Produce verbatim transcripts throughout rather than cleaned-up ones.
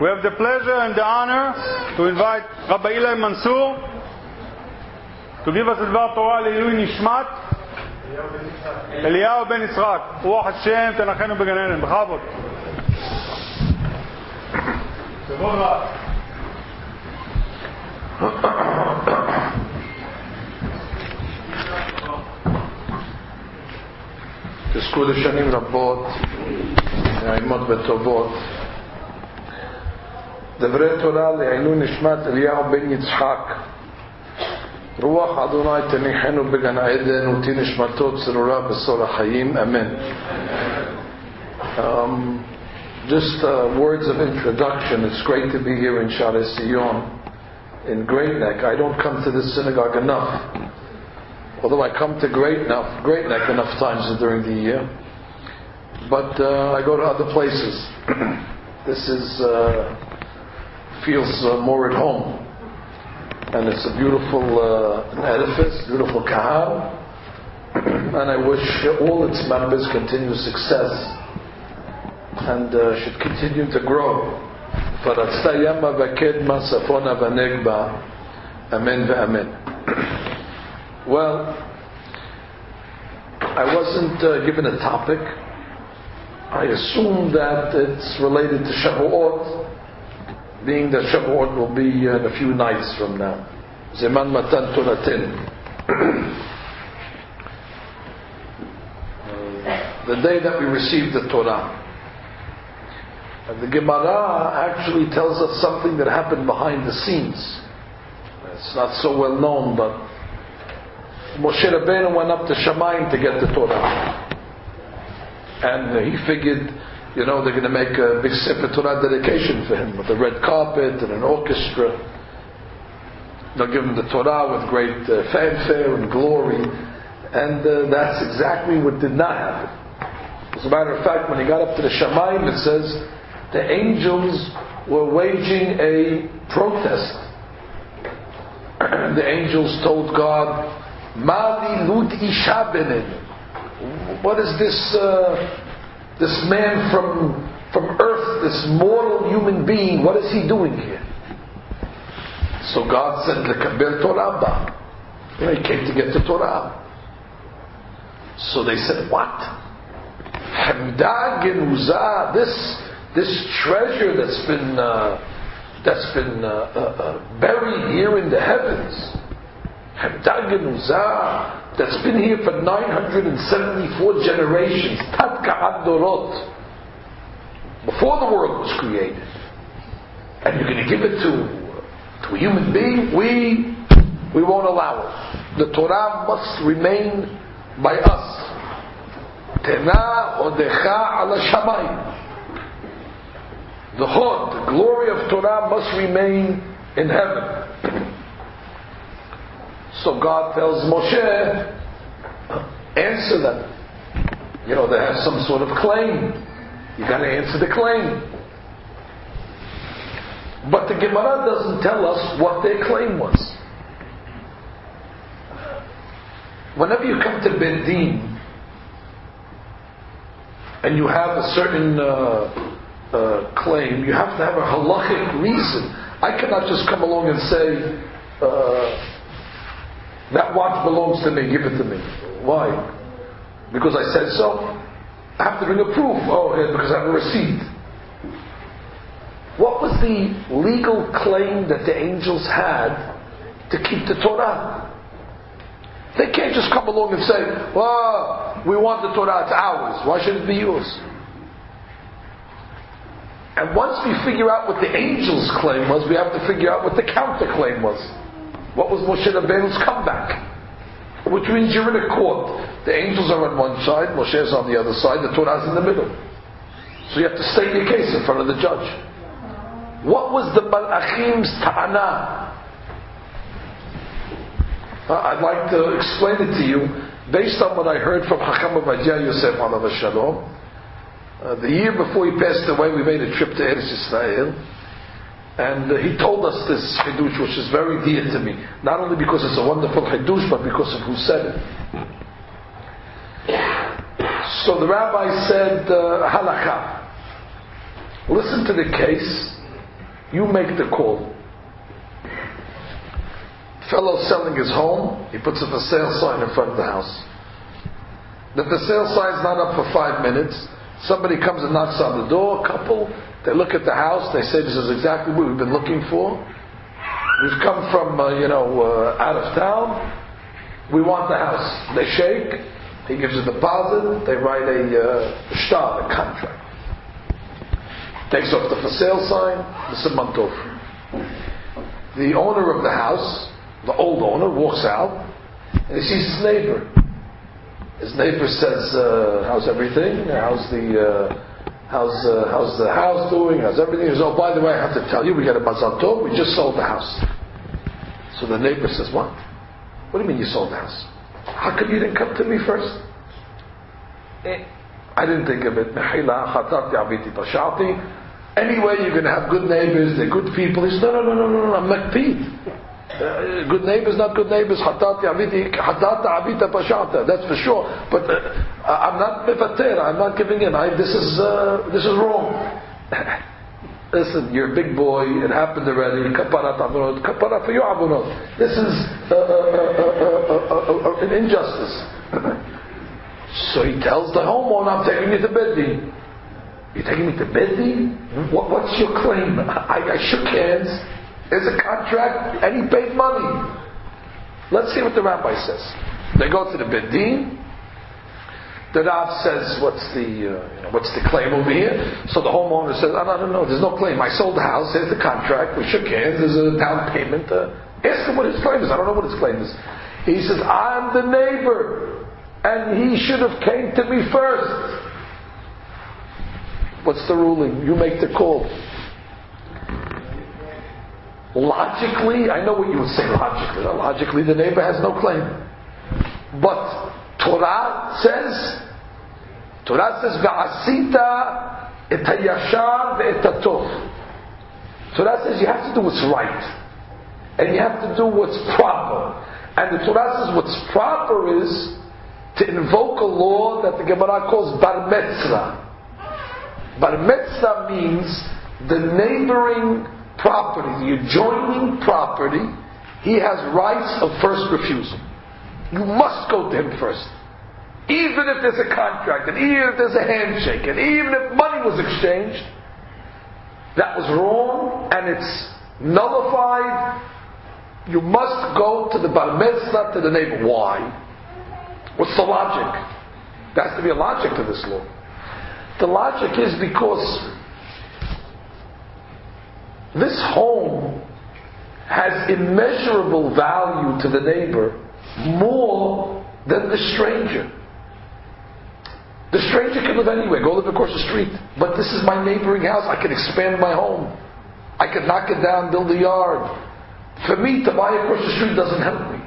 We have the pleasure and the honor to invite Rabbi Eli Mansour to give us the Dvar Torah Leilui Nishmat Eliyahu ben Yitzchak. Ruach Hashem Tenachenu Began Eden. B'chavod. Kavod rab. תזכו לשנים רבות, נעימות וטובות. דברי תורה לעילוי נשמת אליהו בן יצחק. רוח אדוני תניחנו בגן עדן ותהי נשמתו צרורה בסול החיים. אמן. Um, just uh, words of introduction. It's great to be here in Shaarei Zion in Great Neck. I don't come to this synagogue enough. Although I come to Great Neck, Great Neck enough times during the year, but uh, I go to other places. This is uh, feels uh, more at home, and it's a beautiful uh, an edifice, beautiful kahal, and I wish all its members continued success and uh, should continue to grow. Amen ve'amen. Well, I wasn't uh, given a topic. I assume that it's related to Shavuot, being that Shavuot will be in a few nights from now. Zeman Matan Toratin. The day that we received the Torah. And the Gemara actually tells us something that happened behind the scenes. It's not so well known, but Moshe Rabbeinu went up to Shamayim to get the Torah, and uh, he figured, you know, they're going to make a big Sefer Torah dedication for him with a red carpet and an orchestra. They'll give him the Torah with great uh, fanfare and glory, and uh, that's exactly what did not happen. As a matter of fact, when he got up to the Shamayim, it says the angels were waging a protest. The angels told God, Mali Lut Isha Benin. What is this uh, this man from from earth, this mortal human being, what is he doing here? So God said, Lekabel Torah ba. You know, he came to get the Torah. So they said, what? Hamdah Genuzah, this this treasure that's been uh, that's been uh, uh, uh, buried here in the heavens. That's been here for nine hundred seventy-four generations, Tatka'ad Dorot, before the world was created, and you're going to give it to, to a human being? We we won't allow it. The Torah must remain by us. Tena odecha ala shamayim. The Hod, the glory of Torah, must remain in heaven. So God tells Moshe, answer them. You know, they have some sort of claim. You got to answer the claim. But the Gemara doesn't tell us what their claim was. Whenever you come to Bedin and you have a certain uh, uh, claim, you have to have a halachic reason. I cannot just come along and say, uh, that watch belongs to me, give it to me. Why? Because I said so? I have to bring a proof. Oh, yeah, because I have a receipt. What was the legal claim that the angels had to keep the Torah? They can't just come along and say, well, we want the Torah, it's ours. Why should it be yours? And once we figure out what the angels' claim was, we have to figure out what the counterclaim was. What was Moshe Rabbeinu's comeback? Which means you're in a court. The angels are on one side, Moshe is on the other side, the Torah is in the middle. So you have to state your case in front of the judge. What was the Malachim's ta'ana? I'd like to explain it to you based on what I heard from Chacham Ovadia Yosef alav shalom. Uh, the year before he passed away, we made a trip to Eretz Yisrael. And uh, he told us this Hidush, which is very dear to me. Not only because it's a wonderful Hidush, but because of who said it. So the rabbi said, uh, halakha. Listen to the case, You make the call. Fellow selling his home, he puts a for sale sign in front of the house. The for sale sign's not up for five minutes. Somebody comes and knocks on the door, a couple, they look at the house, they say, this is exactly what we've been looking for. We've come from, uh, you know, uh, out of town. We want the house. They shake, he gives a deposit, they write a uh, shtar, a contract. Takes off the for sale sign, the month over. The owner of the house, the old owner, walks out and he sees his neighbor. His neighbor says, uh, how's everything? How's the uh, how's uh, how's the house doing? How's everything? He says, oh, by the way, I have to tell you, we got a Mazal Tov, we just sold the house. So the neighbor says, what? What do you mean you sold the house? How come you didn't come to me first? Eh, I didn't think of it. Anyway, you're going to have good neighbors, they're good people. He says, no, no, no, no, no, no, I'm makpid. Uh, good neighbors, not good neighbors. That's for sure. But uh, I'm not mevater. I'm not giving in. I, this is uh, this is wrong. Listen, you're a big boy. It happened already. Kaparat avonot. Kapara for your avonot. This is uh, uh, uh, uh, uh, an injustice. So he tells the homeowner, "I'm taking you to Bedin." You're taking me to Bedin? What, what's your claim? I, I shook hands. There's a contract, and he paid money. Let's see what the rabbi says. They go to the Bedin. The Rav says, "What's the uh, you know, what's the claim over here?" So the homeowner says, "I don't know. There's no claim. I sold the house. Here's the contract. We shook hands. There's a down payment. Uh, ask him what his claim is. I don't know what his claim is." He says, "I'm the neighbor, and he should have came to me first." What's the ruling? You make the call. Logically, I know what you would say logically. Logically, the neighbor has no claim. But Torah says, Torah says, V'asita et hayashar ve'et hatov. Torah says you have to do what's right. And you have to do what's proper. And the Torah says what's proper is to invoke a law that the Gemara calls bar metzra. Bar metzra means the neighboring property, the adjoining property, he has rights of first refusal. You must go to him first. Even if there's a contract, and even if there's a handshake, and even if money was exchanged, that was wrong, and it's nullified. You must go to the bar mitzvah, to the neighbor. Why? What's the logic? There has to be a logic to this law. The logic is because this home has immeasurable value to the neighbor more than the stranger. The stranger can live anywhere, go live across the street. But this is my neighboring house. I can expand my home. I can knock it down, build a yard. For me to buy across the street doesn't help me.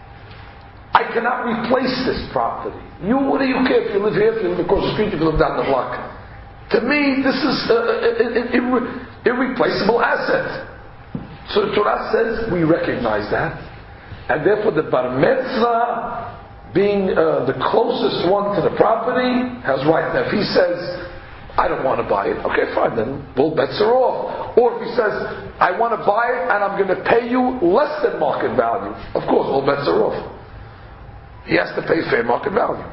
I cannot replace this property. You, what do you care if you live here, if you live across the street, if you live down the block? To me, this is an irre- irreplaceable asset. So the Torah says we recognize that, and therefore the bar mitzvah, being uh, the closest one to the property, has right. Now, if he says, "I don't want to buy it," okay, fine, then all bets are off. Or if he says, "I want to buy it and I'm going to pay you less than market value," of course, all bets are off. He has to pay fair market value.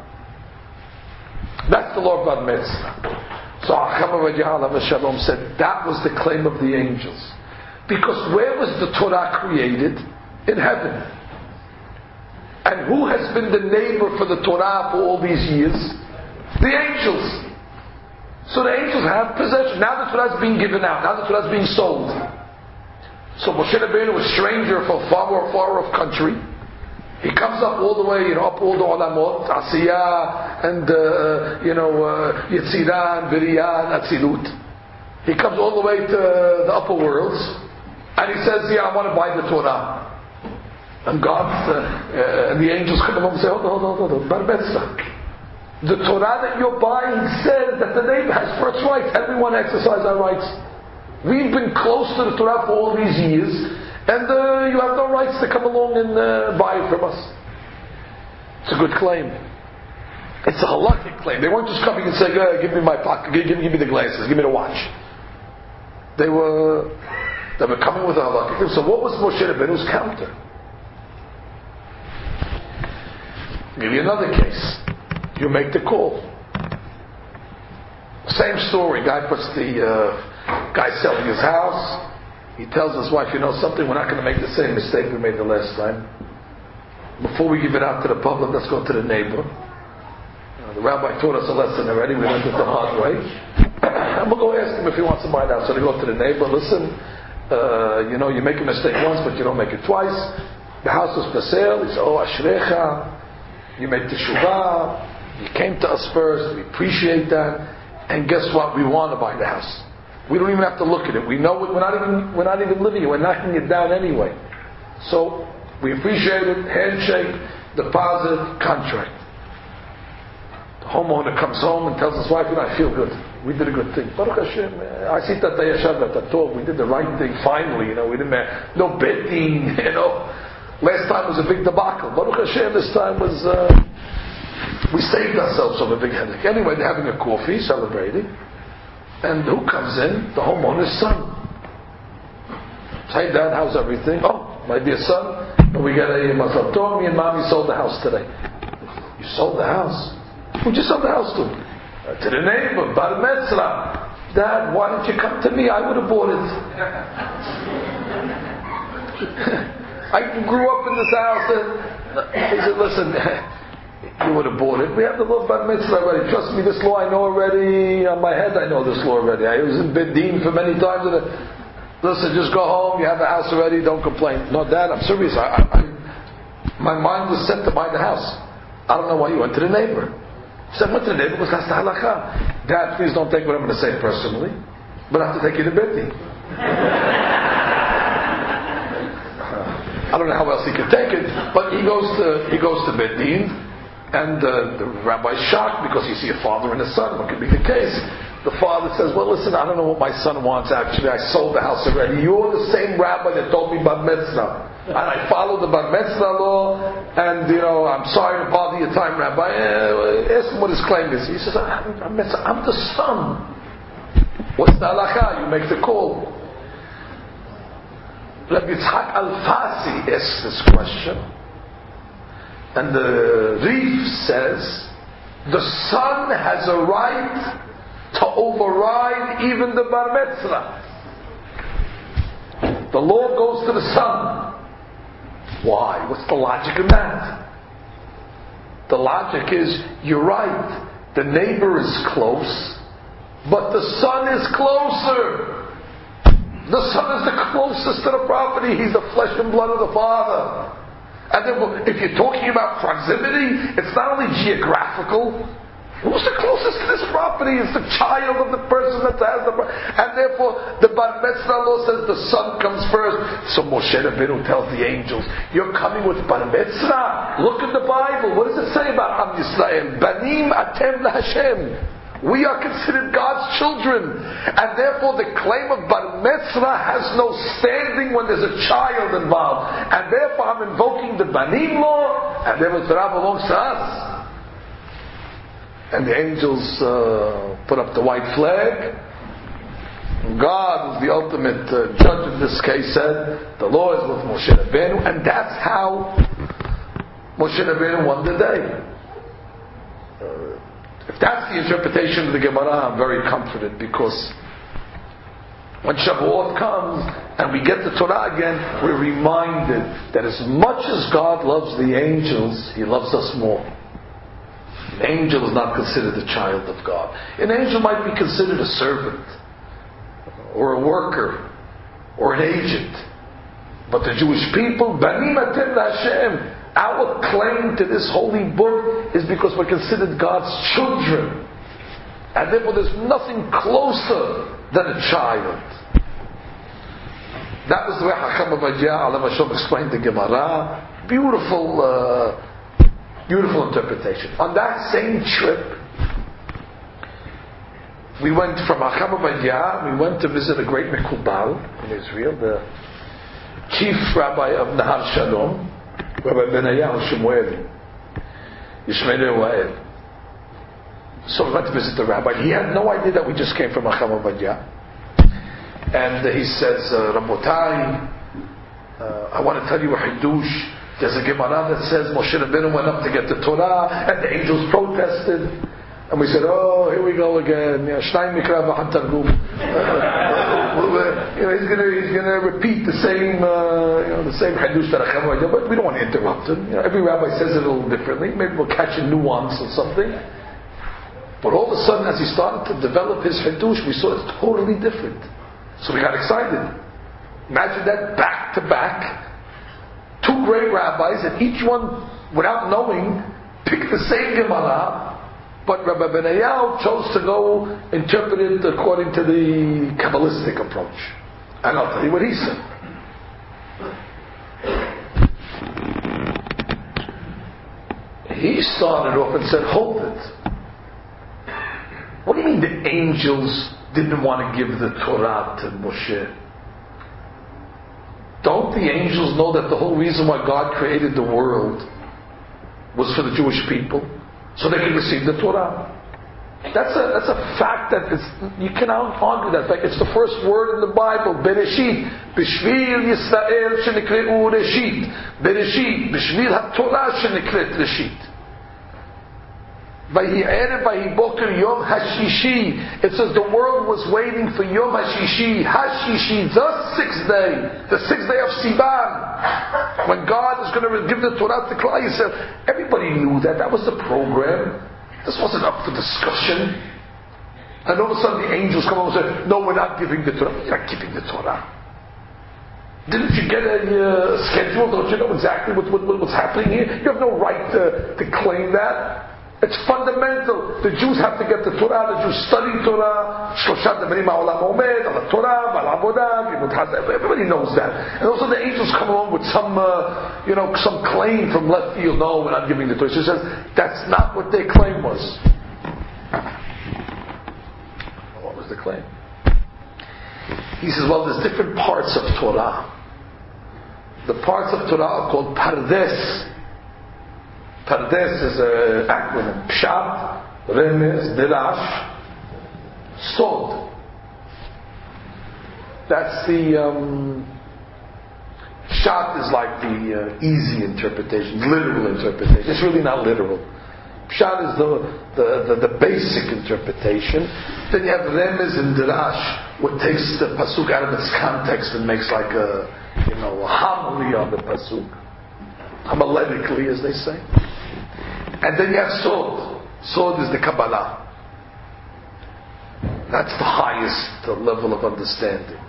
That's the law of bar mitzvah. So Acham Shalom said that was the claim of the angels. Because where was the Torah created? In heaven. And who has been the neighbor for the Torah for all these years? The angels. So the angels have possession. Now the Torah is being given out. Now the Torah is being sold. So Moshe Rabbeinu was a stranger from far or far off country. He comes up all the way, you know, up all the olamot, Asiyah, and, uh, you know, uh, Yetzirah, and Biriyah, and Atzilut. He comes all the way to the upper worlds, and he says, "Yeah, I want to buy the Torah." And God, uh, uh, and the angels come along and say, "Hold on, hold on, hold on, bar mitzvah. The Torah that you're buying says that the neighbor has first rights. Everyone exercise our rights. We've been close to the Torah for all these years, and uh, you have no rights to come along and uh, buy it from us." It's a good claim. It's a halakhic claim. They weren't just coming and saying, uh, "Give me my pocket, give, give, give me the glasses, give me the watch." They were that were coming with a halakha. So what was Moshe Rabbeinu's counter? I'll give you another case. You make the call. Same story. Guy puts the uh, guy selling his house. He tells his wife, you know something, we're not going to make the same mistake we made the last time. Before we give it out to the public, let's go to the neighbor. Uh, the rabbi taught us a lesson already. We learned it the hard way. And we'll go ask him if he wants to buy it out. So they go to the neighbor. Listen, uh, you know, you make a mistake once, but you don't make it twice. The house is for sale. He said, oh, ashrecha. You made teshuvah. You came to us first. We appreciate that. And guess what? We want to buy the house. We don't even have to look at it. We know it. We're not even we're not even living it. We're knocking it down anyway. So we appreciate it. Handshake, deposit, contract. The homeowner comes home and tells his wife, you know, I feel good. We did a good thing. Baruch Hashem. I see that we did the right thing. Finally, you know, we didn't have no betting. You know, last time was a big debacle. Baruch Hashem. This time was uh, we saved ourselves from a big headache. Anyway, they're having a coffee, celebrating. And who comes in? The homeowner's son. Hey Dad, how's everything? Oh, my dear son, we got a mazal tov. Me and Mommy sold the house today. You sold the house? Who'd you sell the house to? Uh, to the neighbor, Bar Metzra. Dad, why didn't you come to me? I would have bought it. I grew up in this house. And he said, listen, you would have bought it. We have the law of Bar Mitzvah already. Trust me, this law I know already. On my head I know this law already. I was in Bedin for many times. Listen, just go home. You have the house already. Don't complain. No, Dad, I'm serious. I, I, I, my mind was set to buy the house. I don't know why you went to the neighbor. He said, went to the neighbor because that's the halakha. Dad, please don't take what I'm going to say personally, but I have to take you to Bedin. I don't know how else he could take it, but he goes to he goes to Bedin. And uh, the rabbi's shocked because you see a father and a son. What could be the case? The father says, well, listen, I don't know what my son wants actually. I sold the house already. You're the same rabbi that told me Bar Mitzvah. And I followed the Bar Mitzvah law. And, you know, I'm sorry to bother your time, Rabbi. Uh, ask him what his claim is. He says, I'm, I'm the son. What's the halakha? You make the call. Rabbi Yitzhak Alfasi asks this question. And the Rif says, the son has a right to override even the Bar Mitzvah. The law goes to the son. Why? What's the logic in that? The logic is, you're right, the neighbor is close, but the son is closer. The son is the closest to the property. He's the flesh and blood of the father. And therefore, if you're talking about proximity, it's not only geographical. Who's the closest to this property? It's the child of the person that has the property. And therefore, the Bar Mitzvah law says the son comes first. So Moshe Rabbeinu tells the angels, you're coming with Bar Mitzvah. Look at the Bible. What does it say about Am Yisrael? Banim atem laHashem. We are considered God's children. And therefore the claim of Bar Mitzvah has no standing when there's a child involved. And therefore I'm invoking the Banim law, and therefore Torah belongs to us. And the angels uh, put up the white flag. God, who's the ultimate uh, judge in this case, said, the law is with Moshe Rabbeinu, and that's how Moshe Rabbeinu won the day. Uh, If that's the interpretation of the Gemara, I'm very comforted, because when Shavuot comes and we get the Torah again, we're reminded that as much as God loves the angels, He loves us more. An angel is not considered a child of God. An angel might be considered a servant, or a worker, or an agent. But the Jewish people, Banim atem laHashem, our claim to this holy book is because we're considered God's children. And therefore there's nothing closer than a child. That was the way Hakam Ovadia Alav Hashem explained the Gemara. Beautiful, uh, beautiful interpretation. On that same trip, we went from Hakam Ovadia, we went to visit a great Mekubal in Israel, the chief rabbi of Nahar Shalom, Rabbi Benayahu Shemueli, Yishmael Wael. So we went to visit the rabbi. He had no idea that we just came from Hakam Ovadia. and he says, uh, Rabotai, uh, I want to tell you a Hiddush. There's a Gemara that says Moshe Rabbeinu went up to get the Torah, and the angels protested. And we said, oh, here we go again. Shnai Mikra v'Han Targum. You know, he's going to he's going to repeat the same uh, you know the same Hiddush that Acham did, but we don't want to interrupt him. You know, every rabbi says it a little differently. Maybe we'll catch a nuance or something. But all of a sudden, as he started to develop his Hiddush, we saw it's totally different. So we got excited. Imagine that back to back. Two great rabbis, and each one, without knowing, picked the same Gemara, but Rabbi Benayahu chose to go interpret it according to the Kabbalistic approach. And I'll tell you what he said. He started off and said, hold it. What do you mean the angels didn't want to give the Torah to Moshe? Don't the angels know that the whole reason why God created the world was for the Jewish people? So they could receive the Torah. That's a, that's a fact that it's, you cannot argue that. Like, it's the first word in the Bible. Bereshit. B'shvil Yisrael shenikre'u Reshit. Bereshit. B'shvil HaTorah shenikre'et Reshit. Vayhi Erev, Vayhi Boker, Yom Hashishi. It says the world was waiting for Yom Hashishi. Hashishi, the sixth day. The sixth day of Sivan. When God is going to give the Torah to Klal Yisrael. Everybody knew that. That was the program. This wasn't up for discussion. And all of a sudden the angels come over and say, no, we're not giving the Torah. You're not giving the Torah. Didn't you get a uh, schedule? Don't you know exactly what, what, what's happening here? You have no right to, to claim that. It's fundamental. The Jews have to get the Torah. The Jews study Torah. Everybody knows that. And also the angels come along with some, uh, you know, some claim from left field. No, we're not giving the Torah. He says that's not what their claim was. What was the claim? He says, well, there's different parts of Torah. The parts of Torah are called Pardes. Pardes is an acronym. Pshat, Remez, Dirash, Sod. That's the um, Pshat is like the uh, easy interpretation, literal interpretation. It's really not literal. Pshat is the, the, the, the basic interpretation. Then you have Remez and Dirash, what takes the pasuk out of its context and makes like a, you know, a homily on the pasuk, homiletically, as they say. And then you have Sod. Sod is the Kabbalah. That's the highest level of understanding.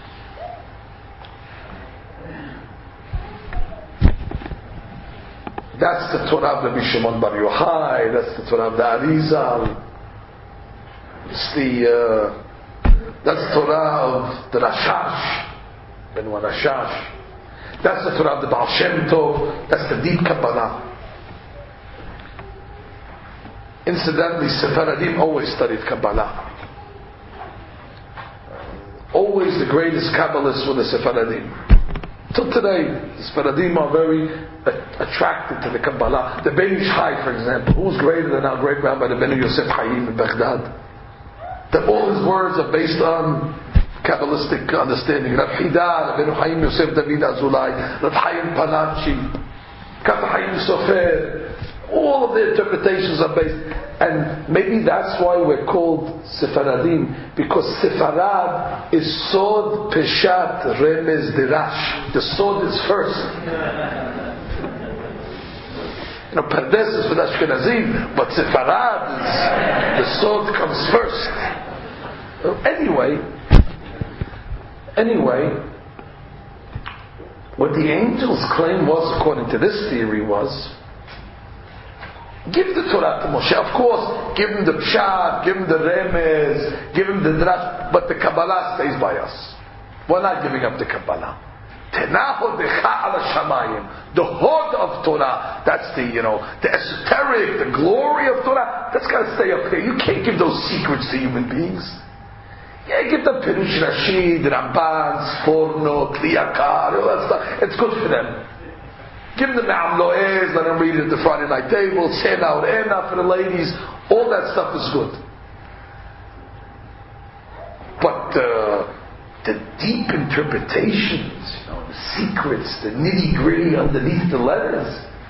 That's the Torah of Rabbi Shimon Bar Yochai. That's the Torah of the Arizal. It's the uh, that's the Torah of the Rashash, Ben Rashash. That's the Torah of the Baal Shem Tov. That's the deep Kabbalah. Incidentally, Sephardim always studied Kabbalah. Always the greatest Kabbalists were the Sephardim. Till today, the Sephardim are very attracted to the Kabbalah. The Ben Ish Chai, for example, who's greater than our great Rabbi, the Ben Yosef Chaim in Baghdad? That all his words are based on Kabbalistic understanding. Rab Hida, Ben Chaim Yosef David Azulai, Rab Chaim Panachi, Kaf Chaim Sofer. All of the interpretations are based, and maybe that's why we're called Sephardim, because Sepharad is Sod, Peshat, Remez, Dirash. The Sod is first. You know, Pardes is for the Ashkenazim, but Sepharad is, the Sod comes first. Anyway, anyway, what the angels' claim was, according to this theory, was, give the Torah to Moshe. Of course, give him the Pshat, give him the Remez, give him the Drash, but the Kabbalah stays by us. We're not giving up the Kabbalah. Tenaho decha ala shamayim. The hod of Torah, that's the, you know, the esoteric, the glory of Torah, that's got to stay up here. You can't give those secrets to human beings. Yeah, give them Perush Rashi, the Ramban, Sforno, Kliyakar, all that stuff. It's good for them. Give them the Me'am Lo'ez, let them read it at the Friday night table, Sena or Ena for the ladies, all that stuff is good. But uh, the deep interpretations, you know, the secrets, the nitty-gritty underneath the letters,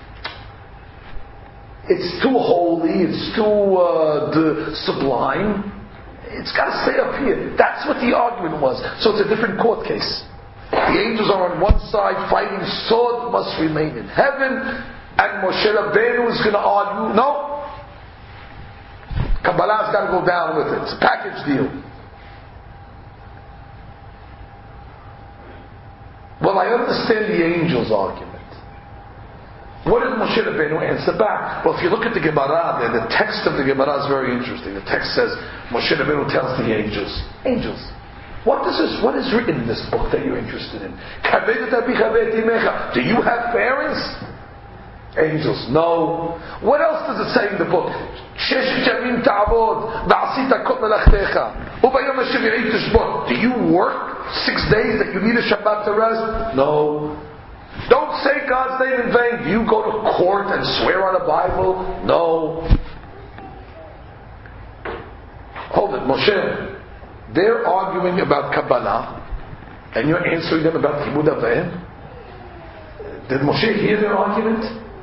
it's too holy, it's too uh, the sublime. It's got to stay up here. That's what the argument was. So it's a different court case. The angels are on one side fighting, sword must remain in heaven, and Moshe Rabbeinu is going to argue, no, Kabbalah's got to go down with it. It's a package deal. Well, I understand the angels' argument. What did Moshe Rabbeinu answer back? Well, if you look at the Gemara, the, the text of the Gemara is very interesting. The text says, Moshe Rabbeinu tells the angels, angels, what is this? What is written in this book that you're interested in? Do you have parents? Angels, no. What else does it say in the book? Do you work six days that you need a Shabbat to rest? No. Don't say God's name in vain. Do you go to court and swear on a Bible? No. Hold it, Moshe. They're arguing about Kabbalah, and you're answering them about Kibud Avayim. Did Moshe hear their argument?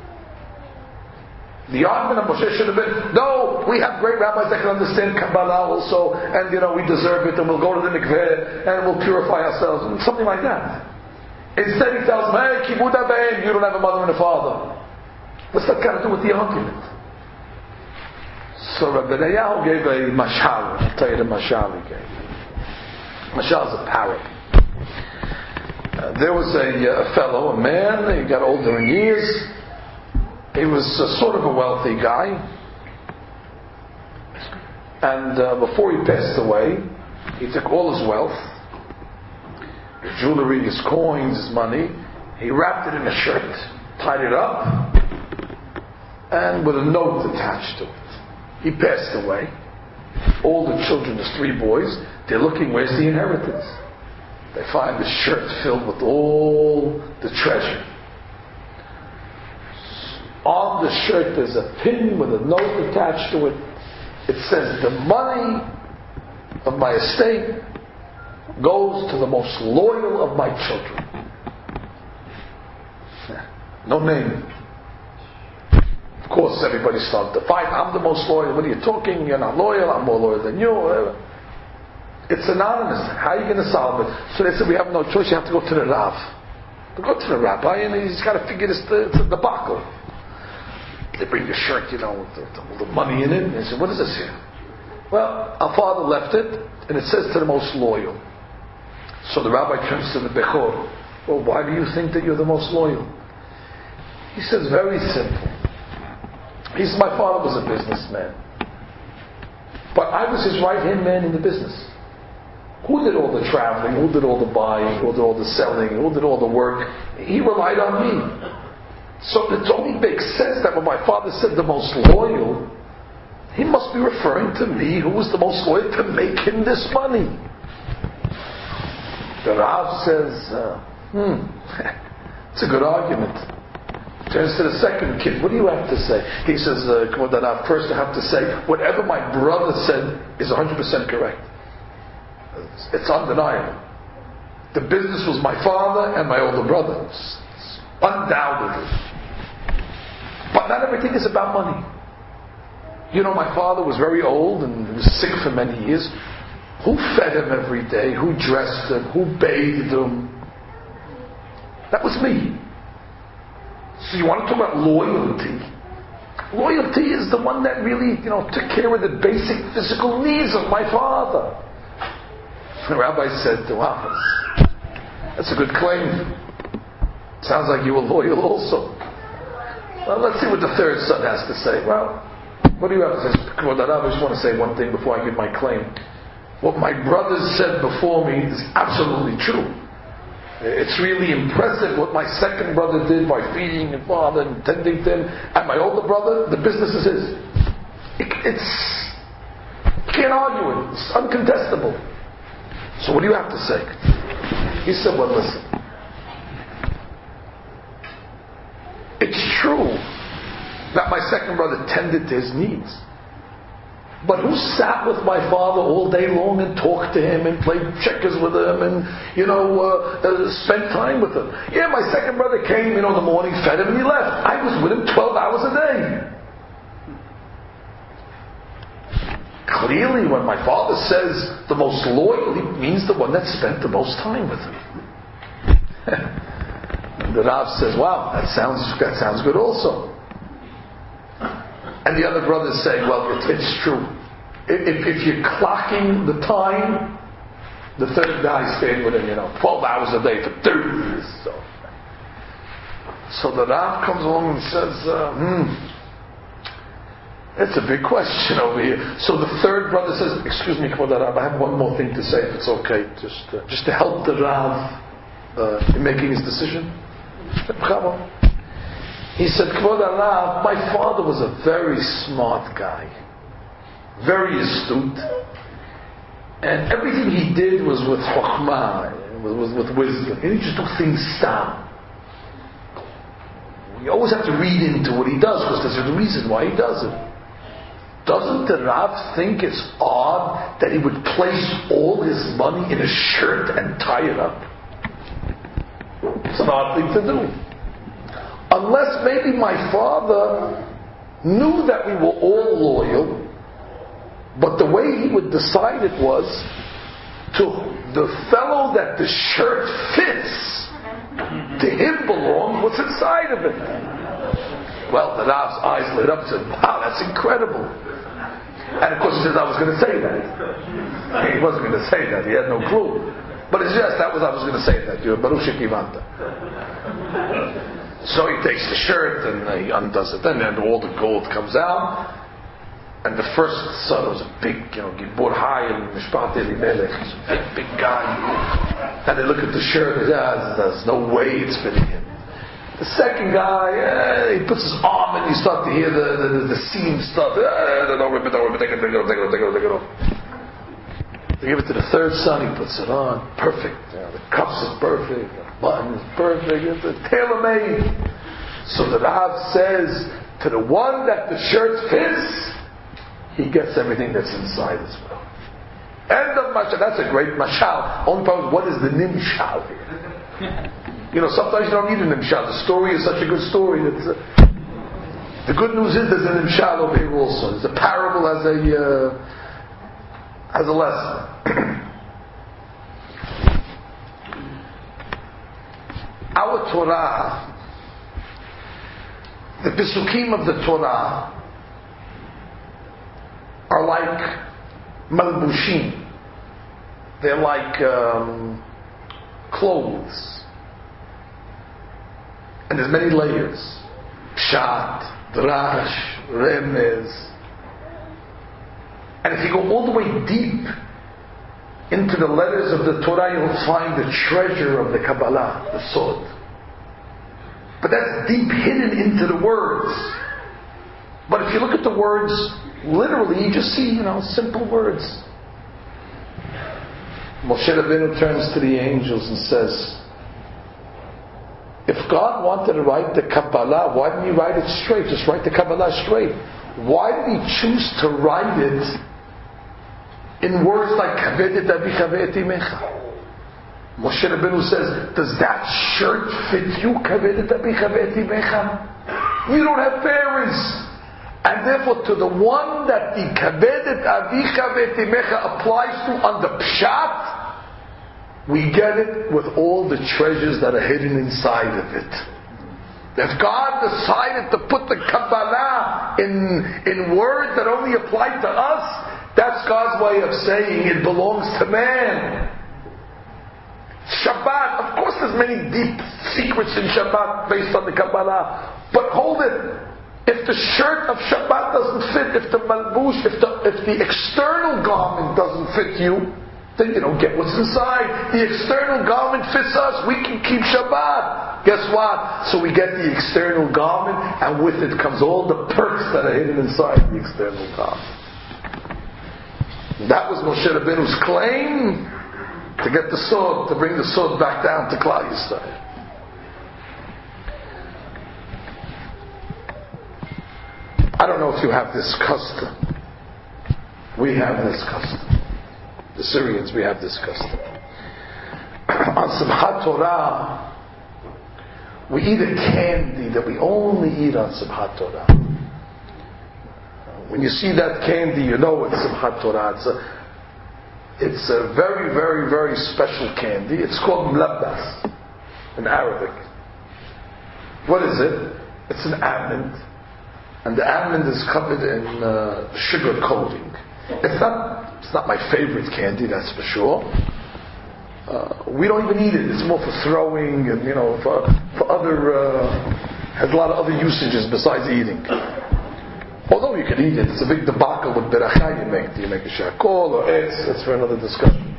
The argument of Moshe should have been, no, we have great rabbis that can understand Kabbalah also, and you know, we deserve it, and we'll go to the mikveh, and we'll purify ourselves, and something like that. Instead he tells them, hey, Kibud Avayim, you don't have a mother and a father. What's that got to do with the argument? So Rabbi Eliyahu gave a mashal. I'll tell you the mashal he gave. Mashal is a parable. Uh, there was a, a fellow, a man, he got older in years. He was uh, sort of a wealthy guy. And uh, before he passed away, he took all his wealth, his jewelry, his coins, his money, he wrapped it in a shirt, tied it up, and with a note attached to it. He passed away. All the children, his three boys, they're looking, where's the inheritance? They find the shirt filled with all the treasure. On the shirt there's a pin with a note attached to it. It says, the money of my estate goes to the most loyal of my children. No name. Of course, everybody started to fight. I'm the most loyal. What are you talking? You're not loyal. I'm more loyal than you. It's anonymous. How are you going to solve it? So they said, we have no choice. You have to go to the Rav. Go to the rabbi, and he's got to figure this it's a debacle. They bring the shirt, you know, with the, with the money in it. And they say, what is this here? Well, our father left it, and it says to the most loyal. So the rabbi turns to the Bechor. Well, why do you think that you're the most loyal? He says, very simple. He says, my father was a businessman. But I was his right-hand man in the business. Who did all the traveling? Who did all the buying? Who did all the selling? Who did all the work? He relied on me. So it only makes sense that when my father said the most loyal, he must be referring to me, who was the most loyal, to make him this money. The Rav says, uh, hmm, it's a good argument. Turns to the second kid. What do you have to say? He says, uh, first I have to say, whatever my brother said is one hundred percent correct. It's undeniable. The business was my father and my older brother. It's, it's undoubtedly. But not everything is about money. You know, my father was very old and he was sick for many years. Who fed him every day? Who dressed him? Who bathed him? That was me. So you want to talk about loyalty? Loyalty is the one that really, you know, took care of the basic physical needs of my father. The rabbi said, wow, that's, that's a good claim. Sounds like you were loyal also. Well, let's see what the third son has to say. Well, what do you have to say? I just want to say one thing before I give my claim. What my brothers said before me is absolutely true. It's really impressive what my second brother did by feeding his father and tending to him. And my older brother, the business is his. It, it's, you can't argue it. It's uncontestable. So what do you have to say? He said, well, listen. It's true that my second brother tended to his needs. But who sat with my father all day long and talked to him and played checkers with him and, you know, uh, uh, spent time with him? Yeah, my second brother came, you know, in the morning, fed him, and he left. I was with him twelve hours a day. Clearly, when my father says the most loyal, he means the one that spent the most time with him. And the Rav says, wow, that sounds, that sounds good also. And the other brothers say, well, it, it's true. If, if you're clocking the time, the third guy stayed with him, you know, twelve hours a day for thirty years. So, so the Rav comes along and says, uh, hmm, it's a big question over here. So the third brother says, excuse me, Kvod Rav, I have one more thing to say, if it's okay, just uh, just to help the Rav uh, in making his decision. He said, Kvod Rav, my father was a very smart guy, very astute, and everything he did was with chokhmah, with, with, with wisdom. He didn't just do things stam. You always have to read into what he does, because there's a reason why he does it. Doesn't the Rav think it's odd that he would place all his money in a shirt and tie it up? It's an odd thing to do. Unless maybe my father knew that we were all loyal, but the way he would decide it was to the fellow that the shirt fits, to him belong what's inside of it. Well, the Rav's eyes lit up and said, wow, that's incredible. And of course he says, I was going to say that. He wasn't going to say that, he had no clue. But it's just, that was, I was going to say that. You're Baruch Shekivanta. So he takes the shirt and he undoes it, and then all the gold comes out. And the first son was a big, you know, Gibor Hayim, Mishpat Elimelech, he's a big, big guy. And they look at the shirt and say, ah, there's no way it's fitting him. The second guy, eh, he puts his arm and you start to hear the, the, the, the seam stuff. Eh, don't rip it, don't rip it, take it, take it, take it, take it, take it off. They give it to the third son, he puts it on, perfect. You know, the cuffs is perfect, the button is perfect, it's tailor-made. So the Rav says, to the one that the shirt fits, he gets everything that's inside as well. End of mashal. That's a great mashal. Only problem is, what is the nimshal here? You know, sometimes you don't need a nimshal. The story is such a good story. That, uh, the good news is there's a nimshal over here also. There's a parable as a uh, as a lesson. Our Torah, the Pesukim of the Torah, are like malbushim. They're like um, clothes. And there's many layers. Pshat, Drash, Remez. And if you go all the way deep into the letters of the Torah, you'll find the treasure of the Kabbalah, the Sod. But that's deep hidden into the words. But if you look at the words literally, you just see, you know, simple words. Moshe Rabbeinu turns to the angels and says, if God wanted to write the Kabbalah, why didn't He write it straight? Just write the Kabbalah straight. Why did He choose to write it in words like Kavedet Avicha ve'et imecha? Moshe Rabbeinu says, does that shirt fit you? Kavedet Avicha ve'et imecha? You don't have parents. And therefore to the one that the Kavedet Avicha ve'et imecha applies to on the Pshat, we get it with all the treasures that are hidden inside of it. If God decided to put the Kabbalah in, in words that only apply to us, that's God's way of saying it belongs to man. Shabbat, of course there's many deep secrets in Shabbat based on the Kabbalah. But hold it. If the shirt of Shabbat doesn't fit, if the malbush, if the, if the external garment doesn't fit you, then you don't get what's inside. The external garment fits us, we can keep Shabbat. Guess what? So we get the external garment, and with it comes all the perks that are hidden inside the external garment. That was Moshe Rabbeinu's claim to get the sword, to bring the sword back down to Klal Yisrael. I don't know if you have this custom, we have this custom. The Syrians, we have this custom. On Simchat Torah, we eat a candy that we only eat on Simchat Torah. When you see that candy, you know it's Simchat Torah. It's a, it's a very, very, very special candy. It's called mlabbas in Arabic. What is it? It's an almond. And the almond is covered in uh, sugar coating. It's not, it's not my favorite candy, that's for sure. Uh, we don't even eat it. It's more for throwing and, you know, for, for other, uh, has a lot of other usages besides eating. Although you can eat it, it's a big debacle with beracha you make. Do you make a shakol or etz? That's for another discussion.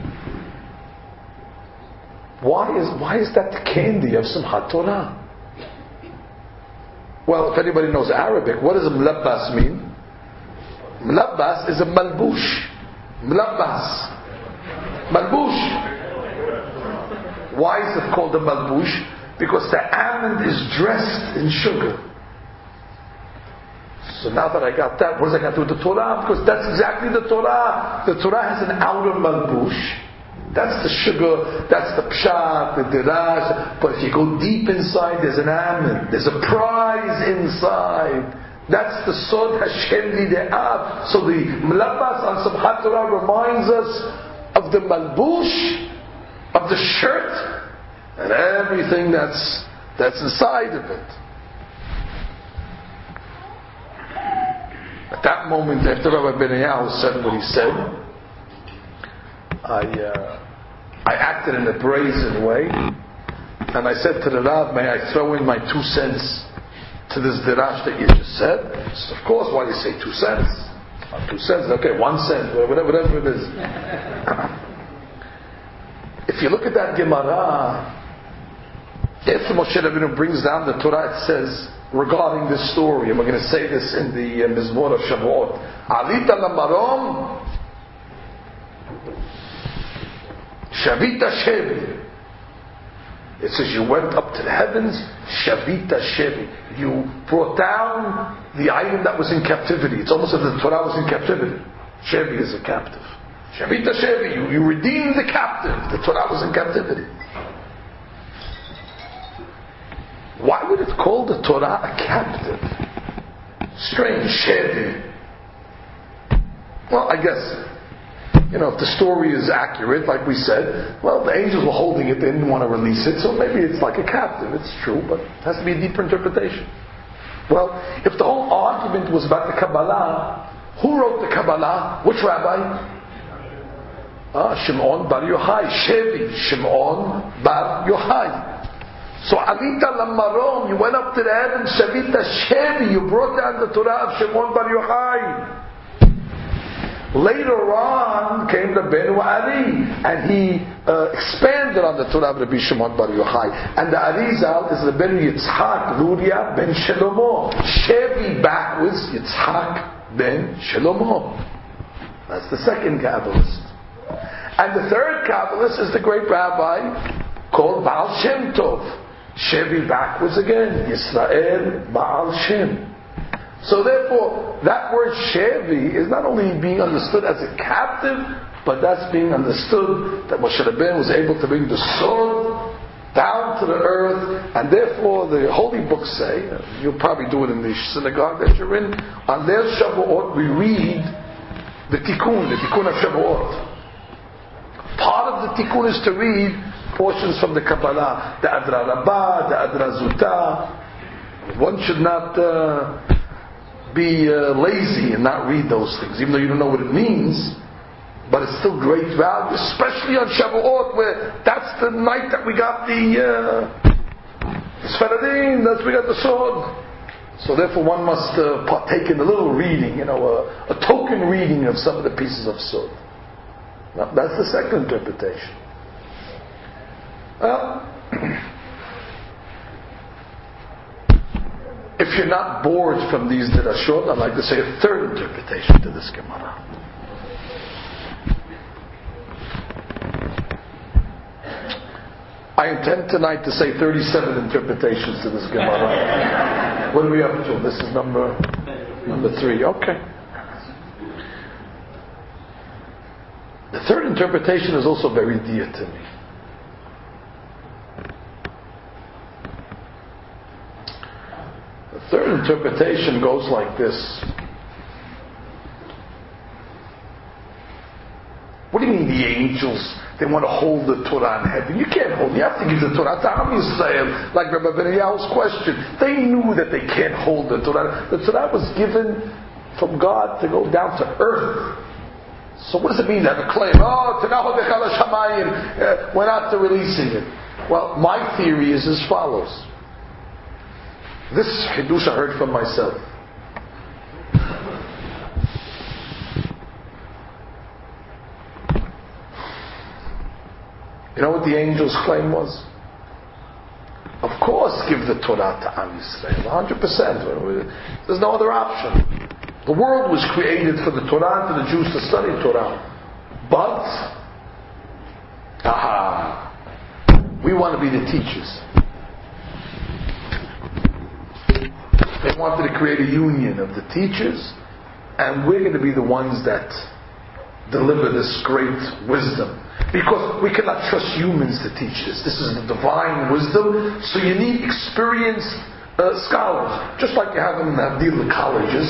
Why is, why is that the candy of Simchat Torah? Well, if anybody knows Arabic, what does mlabbas mean? Mlabbas is a malbush. Mlabbas. Malbush. Why is it called a malbush? Because the almond is dressed in sugar. So now that I got that, what does that got to do with the Torah? Because that's exactly the Torah. The Torah has an outer malbush. That's the sugar, that's the pshat, the diraj. But if you go deep inside, there's an almond. There's a prize inside. That's the sod Hashem lide'av. So the mlabbas on Simchat Torah reminds us of the malbush, of the shirt, and everything that's that's inside of it. At that moment, after Rabbi Benayahu said what he said, I uh, I acted in a brazen way, and I said to the Rav, "May I throw in my two cents to this dirash that you just said?" He said, "Of course. Why do you say two cents? Not two cents. Okay, one cent, whatever, whatever it is." If you look at that Gemara, after Moshe Rabbeinu brings down the Torah, it says regarding this story, and we're going to say this in the uh, Mizmor of Shavuot, Alita lamarom Shavita Shevi. It says you went up to the heavens, Shavita Shevi. You brought down the item that was in captivity. It's almost as if the Torah was in captivity. Shevi is a captive. Shavita Shevi, you, you redeemed the captive. The Torah was in captivity. Why would it call the Torah a captive? Strange, Shevi. Well, I guess, you know, if the story is accurate, like we said, well, the angels were holding it, they didn't want to release it, so maybe it's like a captive. It's true, but it has to be a deeper interpretation. Well, if the whole argument was about the Kabbalah, who wrote the Kabbalah? Which rabbi? Ah, Shimon Bar Yochai, Shevi, Shimon Bar Yochai. So Alita Lamarom, you went up to the heavens, Shavita Shevi, you brought down the Torah of Shimon Bar Yochai. Later on came Rabbeinu Ari, and he uh, expanded on the Torah of Rabbi Shimon Bar Yochai. And the Arizal is Rabbeinu Yitzhak Luria ben Shlomo. Shevi backwards, Yitzhak ben Shlomo. That's the second Kabbalist. And the third Kabbalist is the great rabbi called Baal Shem Tov. Shevi backwards again, Yisrael Baal Shem. So therefore, that word Shevi is not only being understood as a captive, but that's being understood that Moshe Rabbeinu was able to bring the sword down to the earth, and therefore the holy books say, you'll probably do it in the synagogue that you're in, on their Shavuot we read the Tikkun, the Tikkun of Shavuot. Part of the Tikkun is to read portions from the Kabbalah, the Adra Rabbah, the Adra Zuta. One should not uh, be uh, lazy and not read those things, even though you don't know what it means. But it's still great value, especially on Shavuot, where that's the night that we got the uh, Sfaradim, that's we got the sword. So therefore, one must uh, partake in a little reading, you know, a, a token reading of some of the pieces of sword. Now, that's the second interpretation. Well, if you're not bored from these dirashot, I'd like to say a third interpretation to this Gemara. I intend tonight to say thirty-seven interpretations to this Gemara. What are we up to? This is number number three. Okay. third interpretation is also very dear to me. The third interpretation goes like this. What do you mean the angels, they want to hold the Torah in heaven? You can't hold it. You have to give the Torah to Am Yisrael, like Rabbi Benyahu's question. They knew that they can't hold the Torah. The Torah was given from God to go down to earth. So what does it mean to have a claim? Oh, Tanah Bechal Shamayim, we're not releasing it. Well, my theory is as follows. This Hidush I heard from myself. You know what the angel's claim was? Of course, give the Torah to Am Yisrael, one hundred percent. There's no other option. The world was created for the Torah and for the Jews to study Torah. But, aha, we want to be the teachers. They wanted to create a union of the teachers, and we're going to be the ones that deliver this great wisdom. Because we cannot trust humans to teach this. This is the divine wisdom, so you need experienced uh, scholars. Just like you have in the colleges.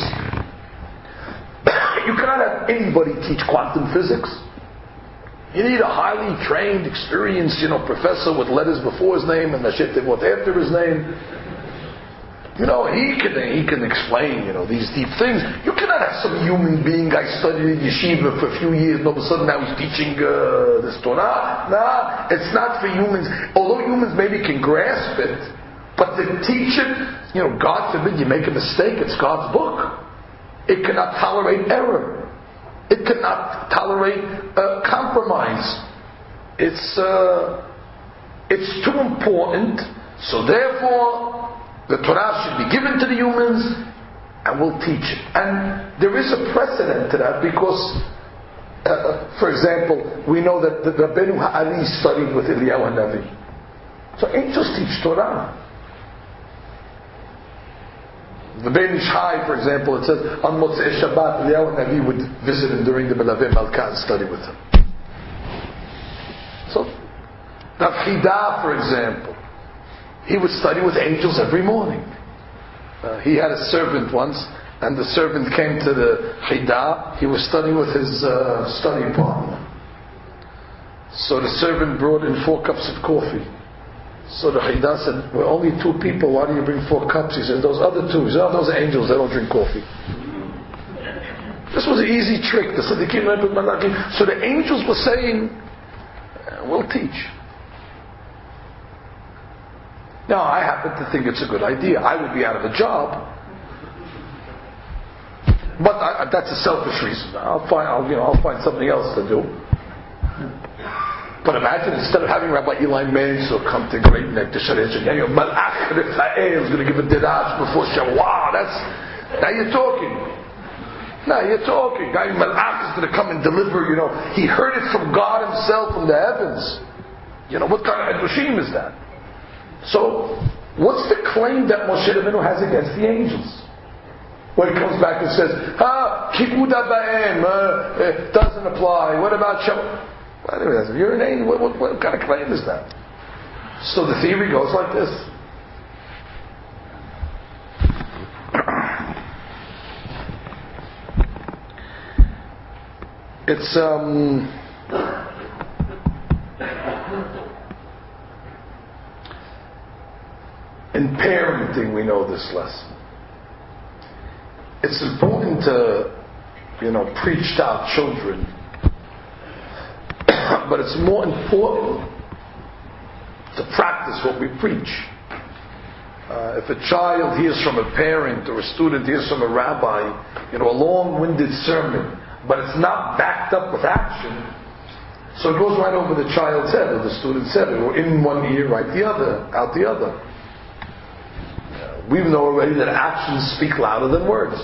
You cannot have anybody teach quantum physics. You need a highly trained, experienced, you know, professor with letters before his name and the shit with after his name. You know, he can he can explain, you know, these deep things. You cannot have some human being guy studied in yeshiva for a few years and all of a sudden now he's teaching uh, this Torah. Nah, it's not for humans. Although humans maybe can grasp it, but to teach it, you know, God forbid you make a mistake, it's God's book. It cannot tolerate error. It cannot tolerate uh, compromise. It's uh, it's too important. So therefore, the Torah should be given to the humans, and we'll teach it. And there is a precedent to that because, uh, for example, we know that the Rabbeinu Ha'ari studied with Eliyahu HaNavi. So angels teach Torah. The Ben Ish Chai, for example, it says on Motzei Shabbat, Eliyahu HaNavi would visit him during the Melaveh Malka and study with him. So, Rav Chida, for example, he would study with angels every morning. Uh, he had a servant once, and the servant came to the Chida. He was studying with his uh, study partner. So the servant brought in four cups of coffee. So the Chida said, "We're only two people. Why do you bring four cups?" He said, "Those other two, he said, oh, those are angels. They don't drink coffee." This was an easy trick. So the angels were saying, "We'll teach." Now, I happen to think it's a good idea. I would be out of a job, but I, that's a selfish reason. I'll find, I'll, you know, I'll find something else to do. But imagine instead of having Rabbi Eli Mansour come to Great Neck to Sharet, you know, Malach Rafael is going to give a dirash before Shabbat. Wow, that's now you're talking. Now you're talking. Guy Malach is going to come and deliver. You know, he heard it from God Himself from the heavens. You know, what kind of Hadushim is that? So, what's the claim that Moshe Rabbeinu has against the angels? When he comes back and says, "Ah, kibuda ba'em uh, doesn't apply. What about Shabbat?" Well, you're an angel. What, what, what kind of claim is that? So the theory goes like this. It's um. In parenting, we know this lesson. It's important to, you know, preach to our children, but it's more important to practice what we preach. Uh, if a child hears from a parent or a student hears from a rabbi, you know, a long-winded sermon, but it's not backed up with action, so it goes right over the child's head or the student's head, or in one ear, right the other, out the other. We know already that actions speak louder than words.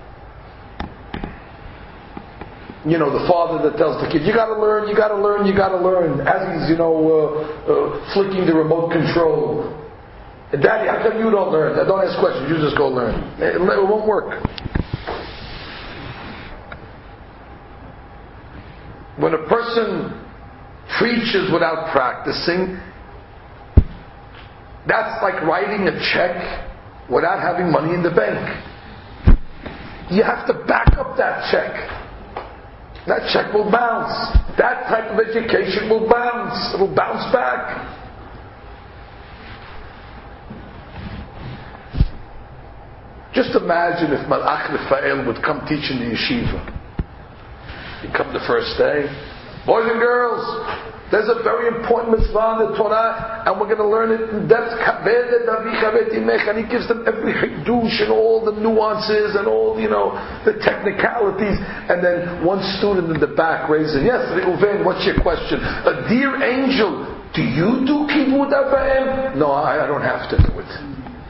You know, the father that tells the kid, "You got to learn, you got to learn, you got to learn," as he's, you know, uh, uh, flicking the remote control. "Daddy, how come you don't learn? Don't ask questions. You just go learn." It, it won't work. when a person preaches without practicing, that's like writing a check without having money in the bank. You have to back up that check. That check will bounce. That type of education will bounce. It will bounce back. Just imagine if Malach Raphael would come teach in the yeshiva. He'd come the first day. Boys and girls, there's a very important mitzvah in the Torah, and we're going to learn it in depth. And he gives them every hidush and all the nuances and all, you know, the technicalities. And then one student in the back raises, yes, Reuven, what's your question? A dear angel, do you do kibbud Av V'em? No, I, I don't have to do it.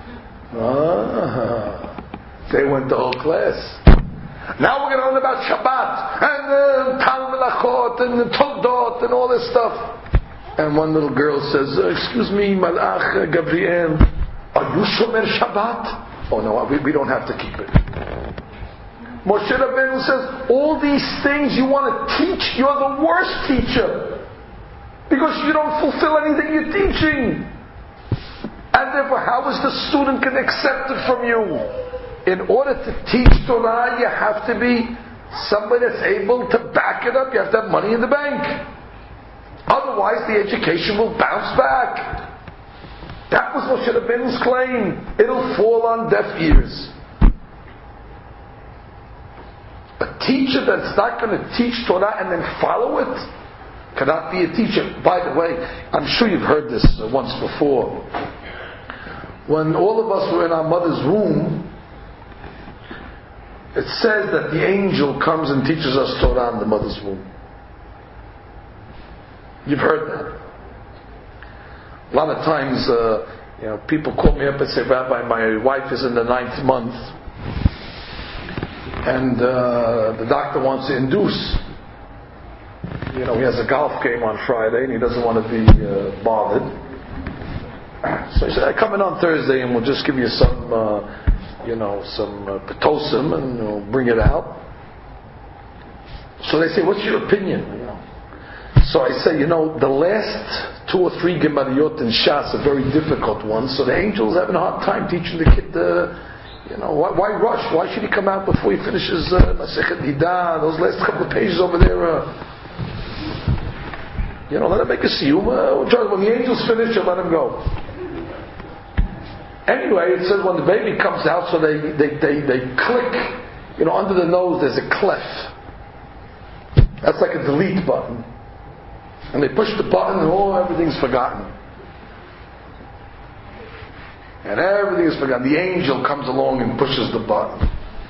Ah, they went the whole class. Now we're going to learn about Shabbat and uh, Tal Melachot and the Toldot and all this stuff. And one little girl says, uh, "Excuse me, Malach Gabriel, are you Shomer Shabbat?" Oh no, we, we don't have to keep it. Moshe Rabbeinu says, "All these things you want to teach, you're the worst teacher because you don't fulfill anything you're teaching." And therefore, how is the student can accept it from you? In order to teach Torah, you have to be somebody that's able to back it up. You have to have money in the bank. Otherwise, the education will bounce back. That was Moshe Rabbeinu's claim. It'll fall on deaf ears. A teacher that's not going to teach Torah and then follow it cannot be a teacher. By the way, I'm sure you've heard this once before. When all of us were in our mother's womb, it says that the angel comes and teaches us Torah in the mother's womb. You've heard that. A lot of times, uh, you know, people call me up and say, "Rabbi, my wife is in the ninth month, and uh, the doctor wants to induce. You know, he has a golf game on Friday, and he doesn't want to be uh, bothered. So he said, I come in on Thursday, and we'll just give you some." Uh, you know, some uh, Pitocin, and we'll bring it out. So they say, what's your opinion? You know? So I say, you know, the last two or three Gemariyot in Shas are very difficult ones, so the angel's having a hard time teaching the kid, uh, you know, why, why rush? Why should he come out before he finishes Masechet Nida, those last couple of pages over there? Uh, you know, let him make a siyum. Uh, when the angel's finished, you let him go. Anyway, it says when the baby comes out, so they, they, they, they click, you know, under the nose there's a clef. That's like a delete button. And they push the button and oh, everything's forgotten. And everything is forgotten. The angel comes along and pushes the button.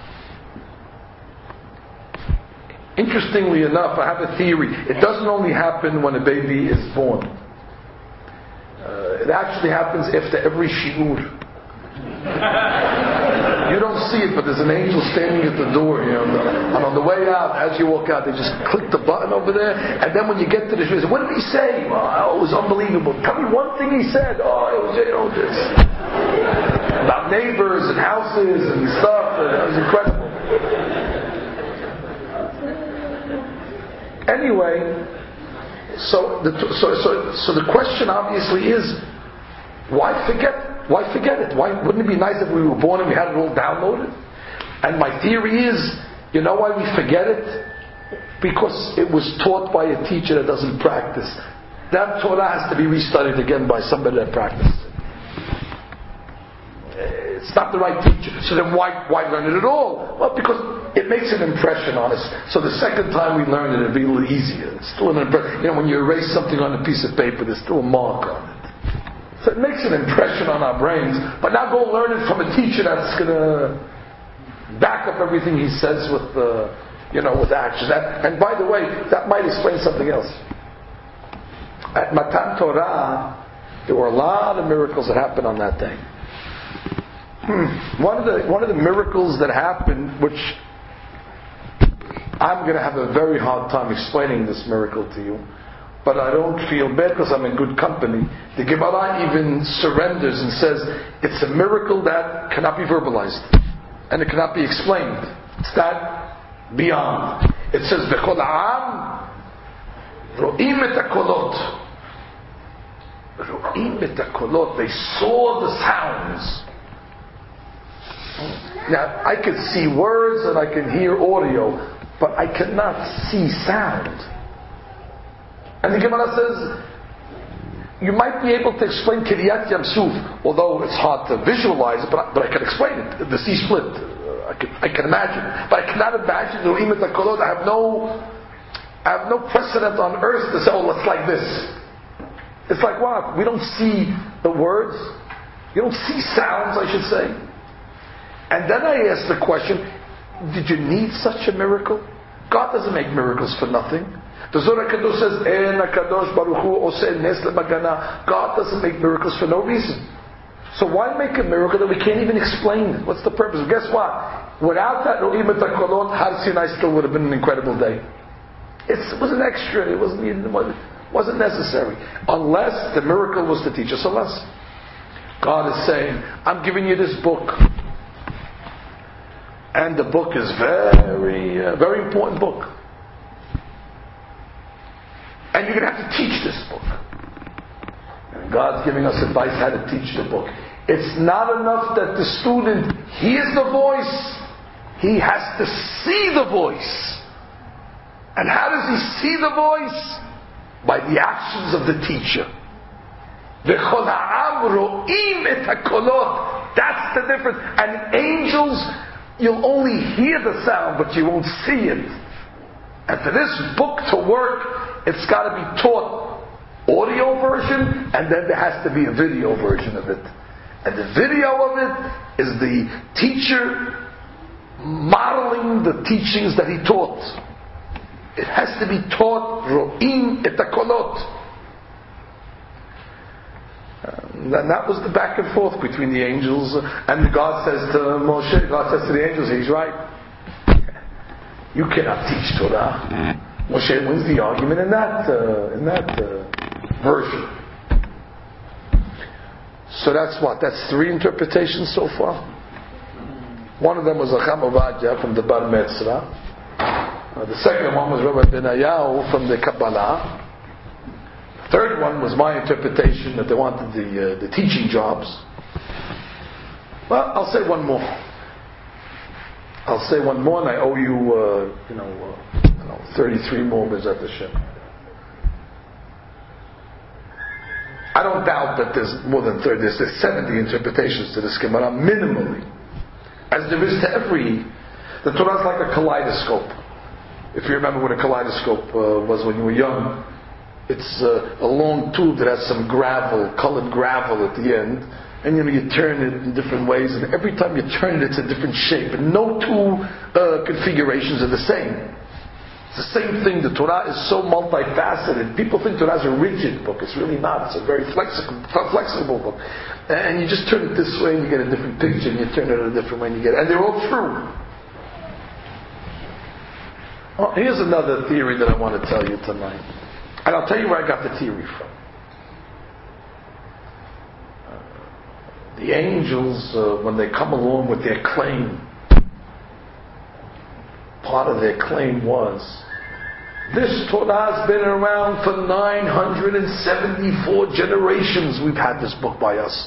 Interestingly enough, I have a theory. It doesn't only happen when a baby is born. Uh, it actually happens after every shiur. You don't see it, but there's an angel standing at the door here. And on the way out, as you walk out, they just click the button over there. And then when you get to the shiur, what did he say? Oh, it was unbelievable. Tell me one thing he said. Oh, it was, you know, this. About neighbors and houses and stuff. And it was incredible. Anyway, so the, so, so, so the question obviously is, why forget? Why forget it? Why wouldn't it be nice if we were born and we had it all downloaded? And my theory is, you know why we forget it? Because it was taught by a teacher that doesn't practice. That Torah has to be restudied again by somebody that practices it. It's not the right teacher. So then why why learn it at all? Well, because it makes an impression on us. So the second time we learn it, it'll be a little easier. It's still an impression. You know, when you erase something on a piece of paper, there's still a mark on it. So it makes an impression on our brains. But now go learn it from a teacher that's going to back up everything he says with, uh, you know, with actions. That, and by the way, that might explain something else. At Matan Torah, there were a lot of miracles that happened on that day. Hmm. One of the one of the miracles that happened, which I'm going to have a very hard time explaining this miracle to you, but I don't feel bad because I'm in good company. The Gemara even surrenders and says it's a miracle that cannot be verbalized and it cannot be explained. It's that beyond. It says Bechol Ha'am Ro'im et hakolot. Ro'im et hakolot. They saw the sounds. Now, I can see words and I can hear audio, but I cannot see sound. And the Gemara says, you might be able to explain Kiryat Yamsuf, although it's hard to visualize it, but I, but I can explain it. The sea split. Uh, I, can, I can imagine. But I cannot imagine the Ro'im et hakolot. I have no, I have no precedent on earth to say, oh, it's like this. It's like what? We don't see the words. You don't see sounds, I should say. And then I asked the question, did you need such a miracle? God doesn't make miracles for nothing. The Zohar Kadosh says, En HaKadosh Baruch Hu Oseh Nes LeBagana. God doesn't make miracles for no reason. So why make a miracle that we can't even explain? What's the purpose? Guess what? Without that Ro'im et hakolot, Har Sinai still would have been an incredible day. It's, it was an extra. It wasn't, it wasn't necessary. Unless the miracle was to teach us a lesson. God is saying, I'm giving you this book. And the book is very, uh, very important book. And you're going to have to teach this book. And God's giving us advice how to teach the book. It's not enough that the student hears the voice. He has to see the voice. And how does he see the voice? By the actions of the teacher. V'chol ha'am ro'im et hakolot. That's the difference. And angels, you'll only hear the sound, but you won't see it. And for this book to work, it's got to be taught audio version, and then there has to be a video version of it. And the video of it is the teacher modeling the teachings that he taught. It has to be taught ro'im et hakolot. And that was the back and forth between the angels. And God says to Moshe, God says to the angels, he's right. You cannot teach Torah. Moshe wins the argument in that uh, in that uh, version. So that's what? That's three interpretations so far. One of them was Acham Ovadia from the Bar Metzra. Uh, the second one was Rabbi Benayahu from the Kabbalah. The third one was my interpretation that they wanted the uh, the teaching jobs. Well, I'll say one more. I'll say one more, and I owe you, uh, you know, uh, you know, thirty-three more B'ezrat Hashem. I don't doubt that there's more than thirty. There's, there's seventy interpretations to this Gemara minimally, as there is to every. The Torah is like a kaleidoscope. If you remember what a kaleidoscope uh, was when you were young, it's uh, a long tube that has some gravel, colored gravel at the end. And you know, you turn it in different ways, and every time you turn it, it's a different shape. And no two uh, configurations are the same. It's the same thing. The Torah is so multifaceted. People think Torah is a rigid book. It's really not. It's a very flexible, flexible book. And you just turn it this way, and you get a different picture, and you turn it a different way, and you get it. And they're all true. Well, here's another theory that I want to tell you tonight. And I'll tell you where I got the theory from. The angels, uh, when they come along with their claim, part of their claim was, this Torah has been around for nine hundred seventy-four generations. We've had this book by us.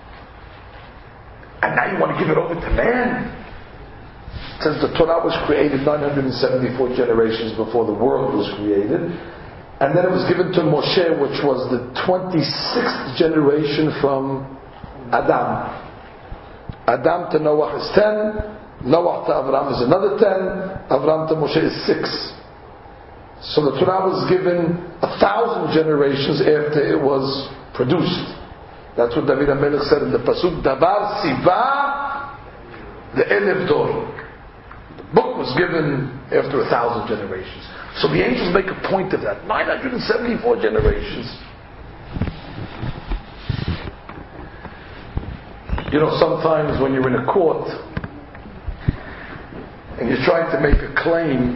And now you want to give it over to man? Since the Torah was created nine hundred seventy-four generations before the world was created, and then it was given to Moshe, which was the twenty-sixth generation from Adam. Adam to Noah is ten. Noah to Avram is another ten. Avram to Moshe is six. So the Torah was given a thousand generations after it was produced. That's what David HaMelech said in the Pasuk, Davar Siva the Elef Dor. The book was given after a thousand generations. So the angels make a point of that. nine hundred seventy-four generations. You know, sometimes when you're in a court and you're trying to make a claim,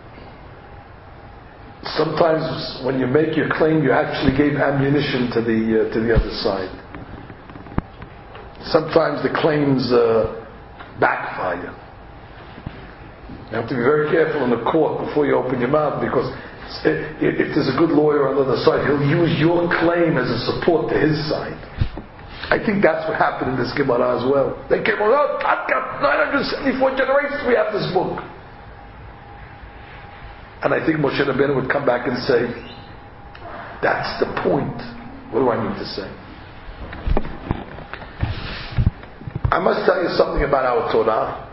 sometimes when you make your claim, you actually gave ammunition to the uh, to the other side. Sometimes the claims uh, backfire. You have to be very careful in the court before you open your mouth, because If, if there's a good lawyer on the other side, he'll use your claim as a support to his side. I think that's what happened in this Gemara as well. They came on, oh, nine hundred seventy-four generations we have this book. And I think Moshe Rabbeinu would come back and say, that's the point. What do I need to say? I must tell you something about our Torah.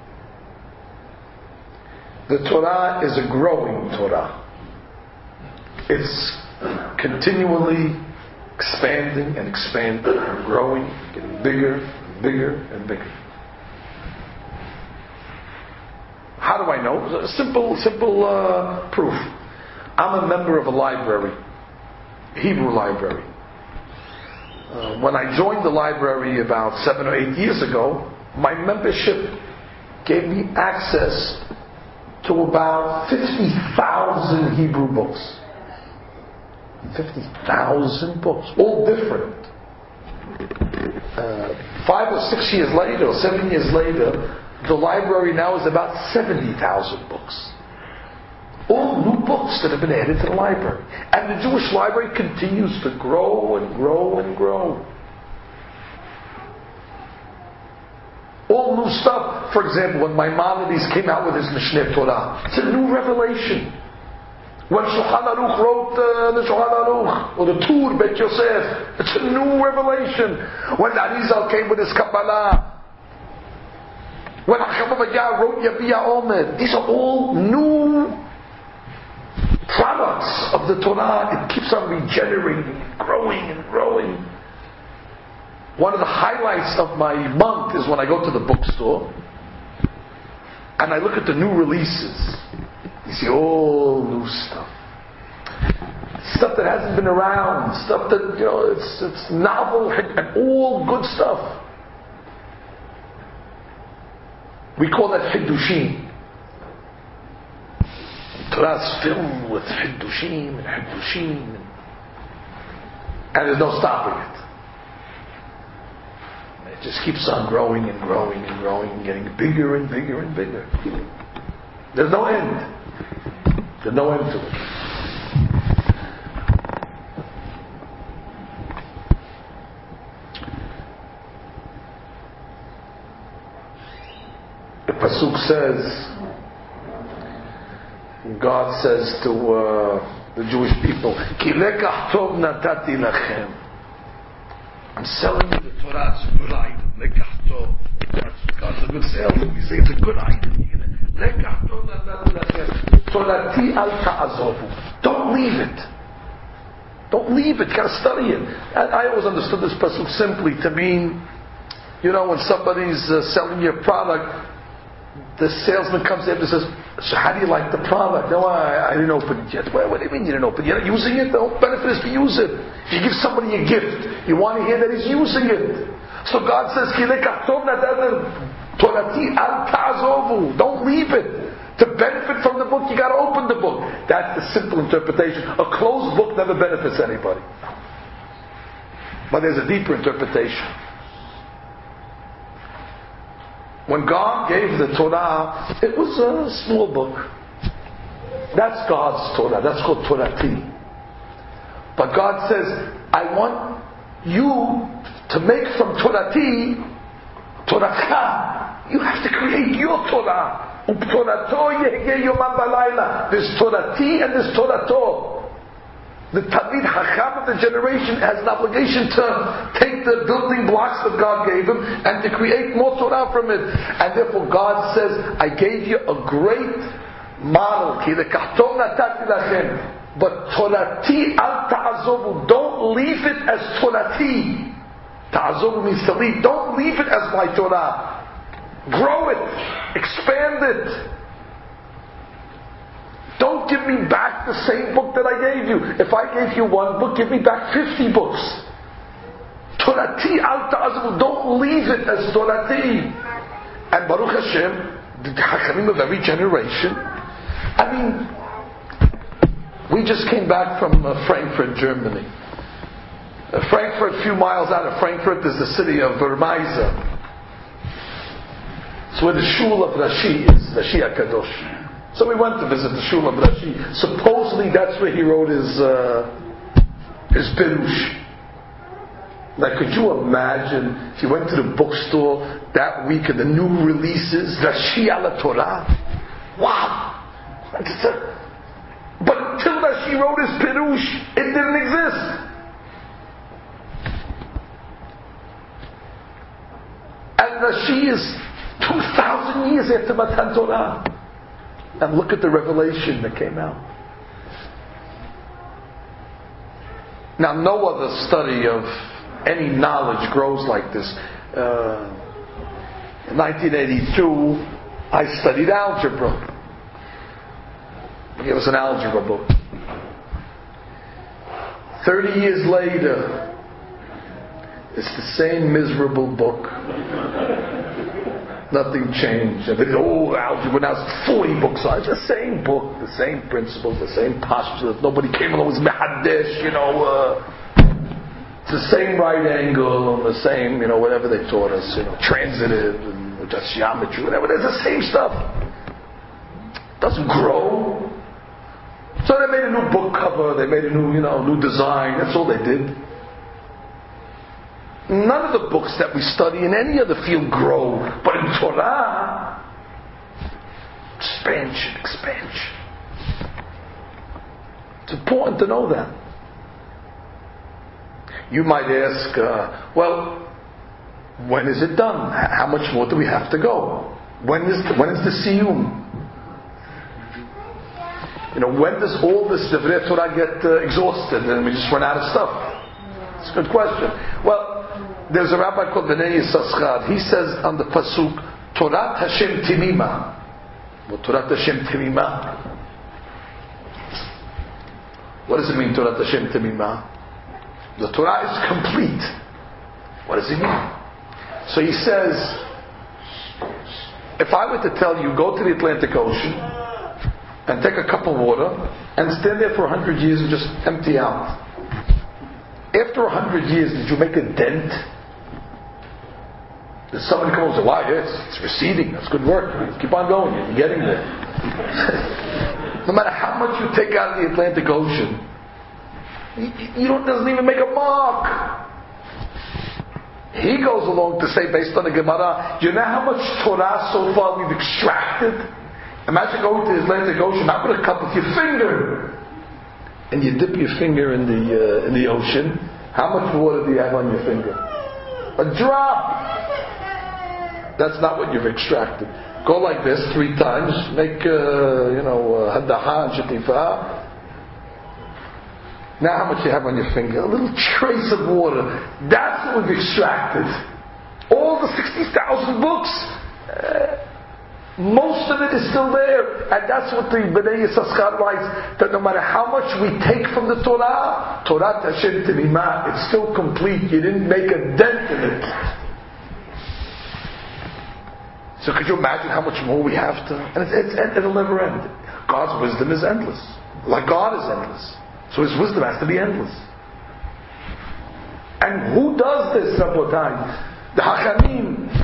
The Torah is a growing Torah. It's continually expanding and expanding and growing, getting bigger and bigger and bigger. How do I know? A simple, simple uh, proof. I'm a member of a library, Hebrew library. Uh, when I joined the library about seven or eight years ago, my membership gave me access to about fifty thousand Hebrew books. fifty thousand books, all different. Uh, five or six years later, or seven years later, the library now is about seventy thousand books. All new books that have been added to the library. And the Jewish library continues to grow and grow and grow. All new stuff. For example, when Maimonides came out with his Mishneh Torah, it's a new revelation. When Shulchan Aruch wrote uh, the Shulchan Aruch, or the Tur Bet Yosef, it's a new revelation. When Arizal came with his Kabbalah, when Hacham Ovadia wrote Yaviyah Omer, these are all new products of the Torah. It keeps on regenerating, growing and growing. One of the highlights of my month is when I go to the bookstore and I look at the new releases. You see all new stuff. Stuff that hasn't been around. Stuff that, you know, it's, it's novel and all good stuff. We call that Hiddushim. Torah's filled with Hiddushim and Hiddushim. And there's no stopping it. It just keeps on growing and growing and growing and getting bigger and bigger and bigger. There's no end. There's no end to it. The Pasuk says, God says to uh, the Jewish people, Ki lekach tov natati lachem. I'm selling you the Torah, it's a good item. Lekach tov. God's a good salesman. He says it's a good item. Lekach tov natati lachem. Torati al ta'azovu. Don't leave it. Don't leave it. You gotta study it. And I always understood this pasuk simply to mean, you know, when somebody's uh, selling you a product, the salesman comes in and says, so how do you like the product? No, I, I didn't open it yet. Well, what do you mean you didn't open it? You're not using it? The whole benefit is to use it. If you give somebody a gift, you want to hear that he's using it. So God says, don't leave it. To benefit from the book, you got to open the book. That's the simple interpretation. A closed book never benefits anybody. But there's a deeper interpretation. When God gave the Torah, it was a small book. That's God's Torah. That's called Torati. But God says, I want you to make from Torati, Torah. You have to create your Torah. There's Torati and there's Torato. The Talmid Chacham of the generation has an obligation to take the building blocks that God gave him and to create more Torah from it. And therefore God says, I gave you a great model. But Torati al ta'azovu. Don't leave it as Torati. Ta'azovu means to leave. Don't leave it as my Torah. Grow it. Expand it. Don't give me back the same book that I gave you. If I gave you one book, give me back fifty books. Torati al ta'azavu. Don't leave it as Torati. And Baruch Hashem, the Hachamim of every generation. I mean, we just came back from uh, Frankfurt, Germany. Uh, Frankfurt, a few miles out of Frankfurt, is the city of Vermeiza. It's where the shul of Rashi is, Rashi HaKadosh. So we went to visit the Shulam Rashi. Supposedly that's where he wrote his uh, his Pirush. Now, could you imagine if you went to the bookstore that week and the new releases, Rashi ala Torah? Wow! That's a, but until Rashi wrote his Pirush, it didn't exist. And Rashi is two thousand years after Matan Torah. And look at the revelation that came out. Now, no other study of any knowledge grows like this. Uh, in nineteen eighty-two, I studied algebra. It was an algebra book. Thirty years later, it's the same miserable book. Nothing changed. Oh, algebra now it's forty books on. It's the same book, the same principles, the same postulates. Nobody came along with Mehadesh, you know. Uh, it's the same right angle and the same, you know, whatever they taught us, you know, transitive and just geometry, whatever. It's the same stuff. It doesn't grow. So they made a new book cover. They made a new, you know, new design. That's all they did. None of the books that we study in any other field grow, but in Torah, expansion, expansion. It's important to know that. You might ask, uh, well, when is it done? How much more do we have to go? When is the, when is the siyum? You know, when does all this Divrei Torah get uh, exhausted and we just run out of stuff? It's a good question. Well, there's a rabbi called Bnei Yissaschar. He says on the pasuk, Torat Hashem Timima. Well, Torat Hashem Timima. What does it mean, Torat Hashem Timima? The Torah is complete. What does it mean? So he says, if I were to tell you, go to the Atlantic Ocean and take a cup of water and stand there for a hundred years and just empty out. After a hundred years, did you make a dent? Did somebody come and say, wow, yes, it's receding, that's good work. Keep on going, you're getting there. No matter how much you take out of the Atlantic Ocean, you, you don't, doesn't even make a mark. He goes along to say, based on the Gemara, you know how much Torah so far we've extracted? Imagine going to the Atlantic Ocean, not with a cup with your finger. And you dip your finger in the uh, in the ocean. How much water do you have on your finger? A drop. That's not what you've extracted. Go like this three times. Make uh, you know hadaha and shetifa. Now how much you have on your finger? A little trace of water. That's what we've extracted. All the sixty thousand books. Uh, Most of it is still there, and that's what the Bnei Yissaschar writes, that no matter how much we take from the Torah, Torah Hashem Timima, it's still complete. You didn't make a dent in it. So could you imagine how much more we have to? And it's, it's, it'll never end. God's wisdom is endless, like God is endless. So His wisdom has to be endless. And who does this, Rabbotai? The Hachamim.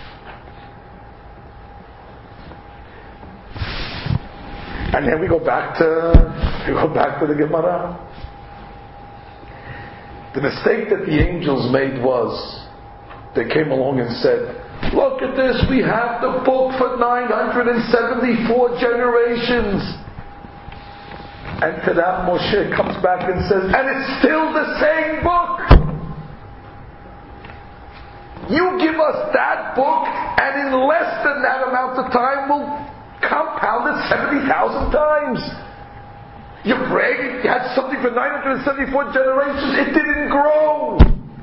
And then we go back to we go back to the Gemara. The mistake that the angels made was they came along and said, "Look at this, we have the book for nine hundred seventy-four generations." And to that Moshe comes back and says, "And it's still the same book. You give us that book, and in less than that amount of time we'll compound it seventy thousand times. You brag, you had something for nine hundred seventy-four generations, it didn't grow.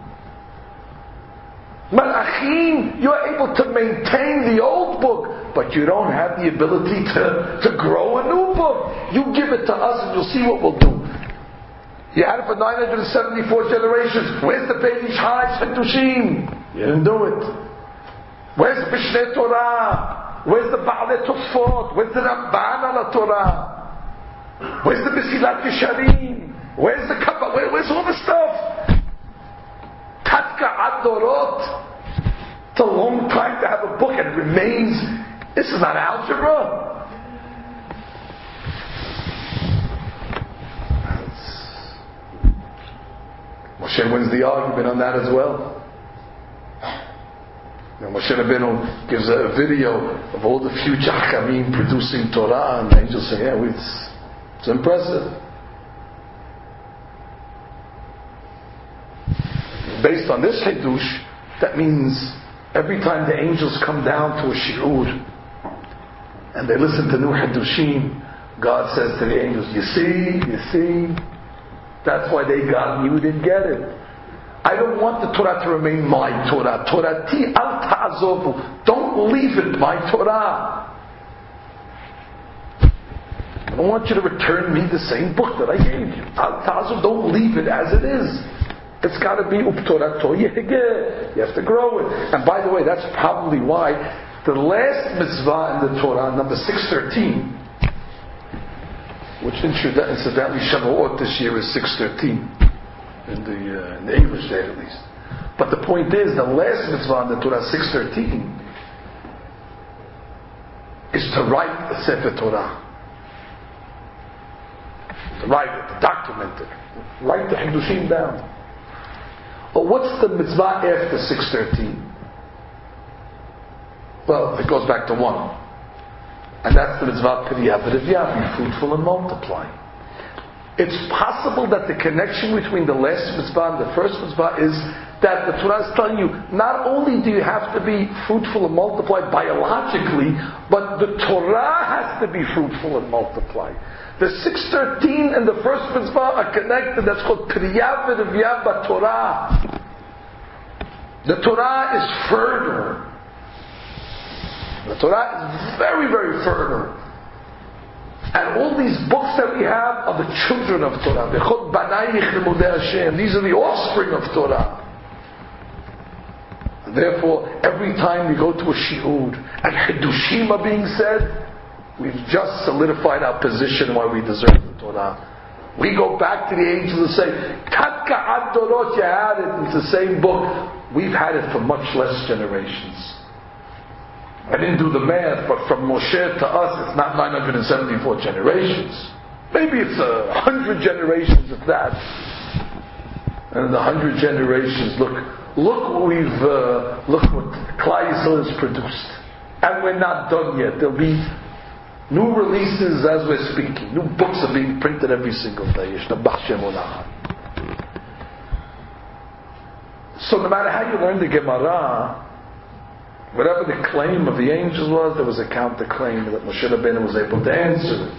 Malachim, you're able to maintain the old book, but you don't have the ability to, to grow a new book. You give it to us and you'll see what we'll do. You had it for nine hundred seventy-four generations. Where's the Beit Haj Hadushim? You didn't do it. Where's the Mishneh Torah? Where's the Ba'alei Tosfot? Where's the Ramban ala Torah? Where's the Mesilat Yesharim? Where's the Kabbalah? Where, where's all the stuff? Tatka Ad Dorot. It's a long time to have a book and it remains. This is not algebra. Moshe wins the argument on that as well. You know, Moshe Rabbeinu gives a video of all the future Hakamim producing Torah, and the angels say, yeah, it's, it's impressive. Based on this Hiddush, that means every time the angels come down to a shi'ur and they listen to new Hiddushim, God says to the angels, you see, you see, that's why they got you, you didn't get it. I don't want the Torah to remain my Torah. Torati al ta'azovu. Don't leave it my Torah. I don't want you to return me the same book that I gave you. Al ta'azovu. Don't leave it as it is. It's got to be up Torah to yehegeh. You have to grow it. And by the way, that's probably why the last mitzvah in the Torah, number six thirteen, which incidentally Shavuot this year is six thirteen. In the, uh, in the English day at least. But the point is, the last mitzvah in the Torah, six thirteen, is to write the Sefer Torah. To write it, to document it. Write the Hiddushim down. But what's the mitzvah after six thirteen? Well, it goes back to one. And that's the mitzvah Piriyah V'Riviyah, be fruitful and multiply. It's possible that the connection between the last mitzvah and the first mitzvah is that the Torah is telling you, not only do you have to be fruitful and multiply biologically, but the Torah has to be fruitful and multiply. The six thirteen and the first mitzvah are connected. That's called Piriyah V'Riviyah B'Torah. The Torah is fertile. The Torah is very, very fertile. And all these books that we have are the children of Torah. These are the offspring of Torah. And therefore, every time we go to a shi'ud and Hiddushim are being said, we've just solidified our position why we deserve the Torah. We go back to the angels and say, Katka ad dorot, you had it. It's the same book. We've had it for much less generations. I didn't do the math, but from Moshe to us, it's not nine hundred seventy-four generations. Maybe it's a hundred generations of that. And in the hundred generations, look, look what we've, uh, look what Klal Yisrael has produced. And we're not done yet. There'll be new releases as we're speaking. New books are being printed every single day. So no matter how you learn the Gemara, whatever the claim of the angels was, there was a counter-claim that Moshe Rabbeinu was able to answer.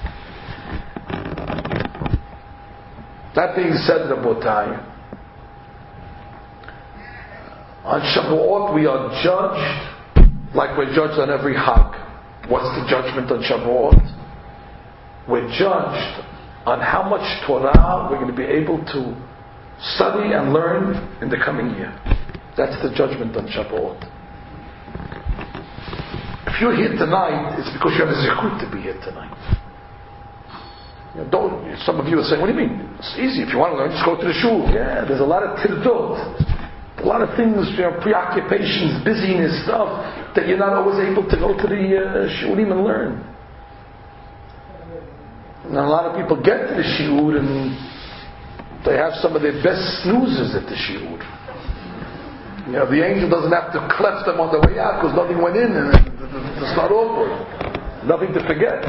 That being said, Rabotai, on Shavuot we are judged like we're judged on every Hag. What's the judgment on Shavuot? We're judged on how much Torah we're going to be able to study and learn in the coming year. That's the judgment on Shavuot. If you're here tonight, it's because you have a zechut to be here tonight. You know, don't, some of you are saying, what do you mean? It's easy. If you want to learn, just go to the shul. Yeah, there's a lot of tirdot, a lot of things, you know, preoccupations, busyness, stuff, that you're not always able to go to the uh, shulim and learn. And a lot of people get to the shiur and they have some of their best snoozes at the shiur. You know, the angel doesn't have to cleft them on the way out because nothing went in and it's not over. Nothing to forget.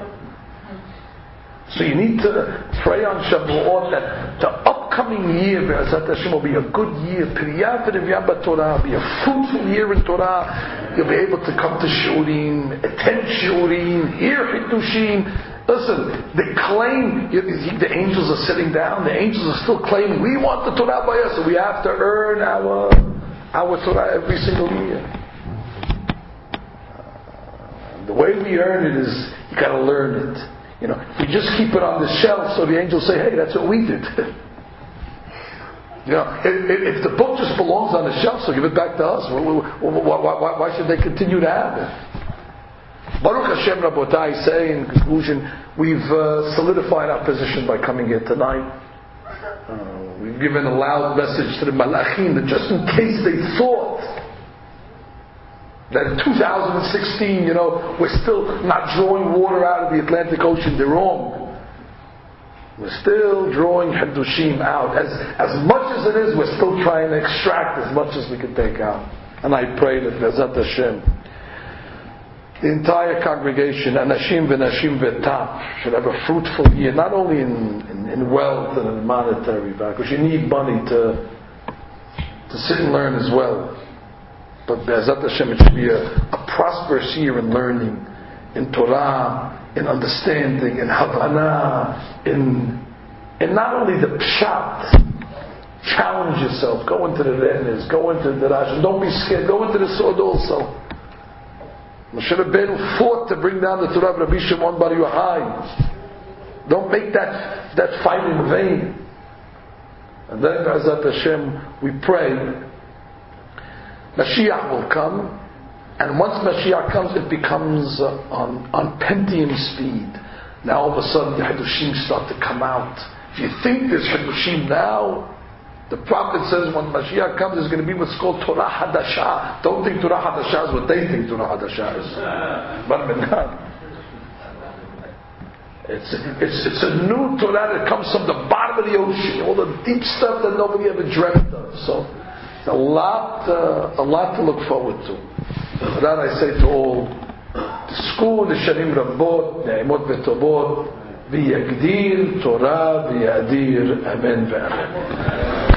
So you need to pray on Shavuot that the upcoming year, Be'ezrat Hashem, will be a good year. Piriyah V'Riviyah B'Torah, be a fruitful year in Torah. You'll be able to come to Shurim, attend Shurim, hear Hiddushim. Listen, the claim, the angels are sitting down, the angels are still claiming, we want the Torah by us, so we have to earn our our Torah every single year. Uh, the way we earn it is, you gotta learn it. You know, if we just keep it on the shelf, so the angels say, hey, that's what we did. You know, if, if the book just belongs on the shelf, so give it back to us. Why, why, why should they continue to have it? Baruch Hashem, Rabotai, say in conclusion, we've uh, solidified our position by coming here tonight. Uh, we've given a loud message to the Malachim that just in case they thought that in two thousand sixteen, you know, we're still not drawing water out of the Atlantic Ocean, they're wrong. We're still drawing Hiddushim out. As, as much as it is, we're still trying to extract as much as we can take out. And I pray that Be'ezat Hashem, the entire congregation, Anashim v'Nashim v'Tam, should have a fruitful year, not only in, in, in wealth and in monetary value, because you need money to, to sit and learn as well. But Be'ezat Hashem, it should be a, a prosperous year in learning, in Torah, in understanding, in Havana, in, in not only the Pshat. Challenge yourself, go into the Renes, go into the Rash, don't be scared, go into the Sod also. Moshe Rabbeinu fought to bring down the Torah of Rabbi Shimon Bar Yochai. Don't make that, that fight in vain. And then, Be'ezat Hashem, we pray, Mashiach will come, and once Mashiach comes, it becomes uh, on, on Pentium speed. Now all of a sudden the Hiddushim start to come out. If you think there's Hiddushim now, the Prophet says when Mashiach comes, there's going to be what's called Torah Hadashah. Don't think Torah Hadashah is what they think Torah Hadashah is. It's, it's, it's a new Torah that comes from the bottom of the ocean, all the deep stuff that nobody ever dreamt of. So, a lot, uh, a lot to look forward to. For that I say to all, the school, the Shanim Rabbot, Ne'imot V'Tovot, V'Yagdir Torah V'Yadir, Amen V'Amen.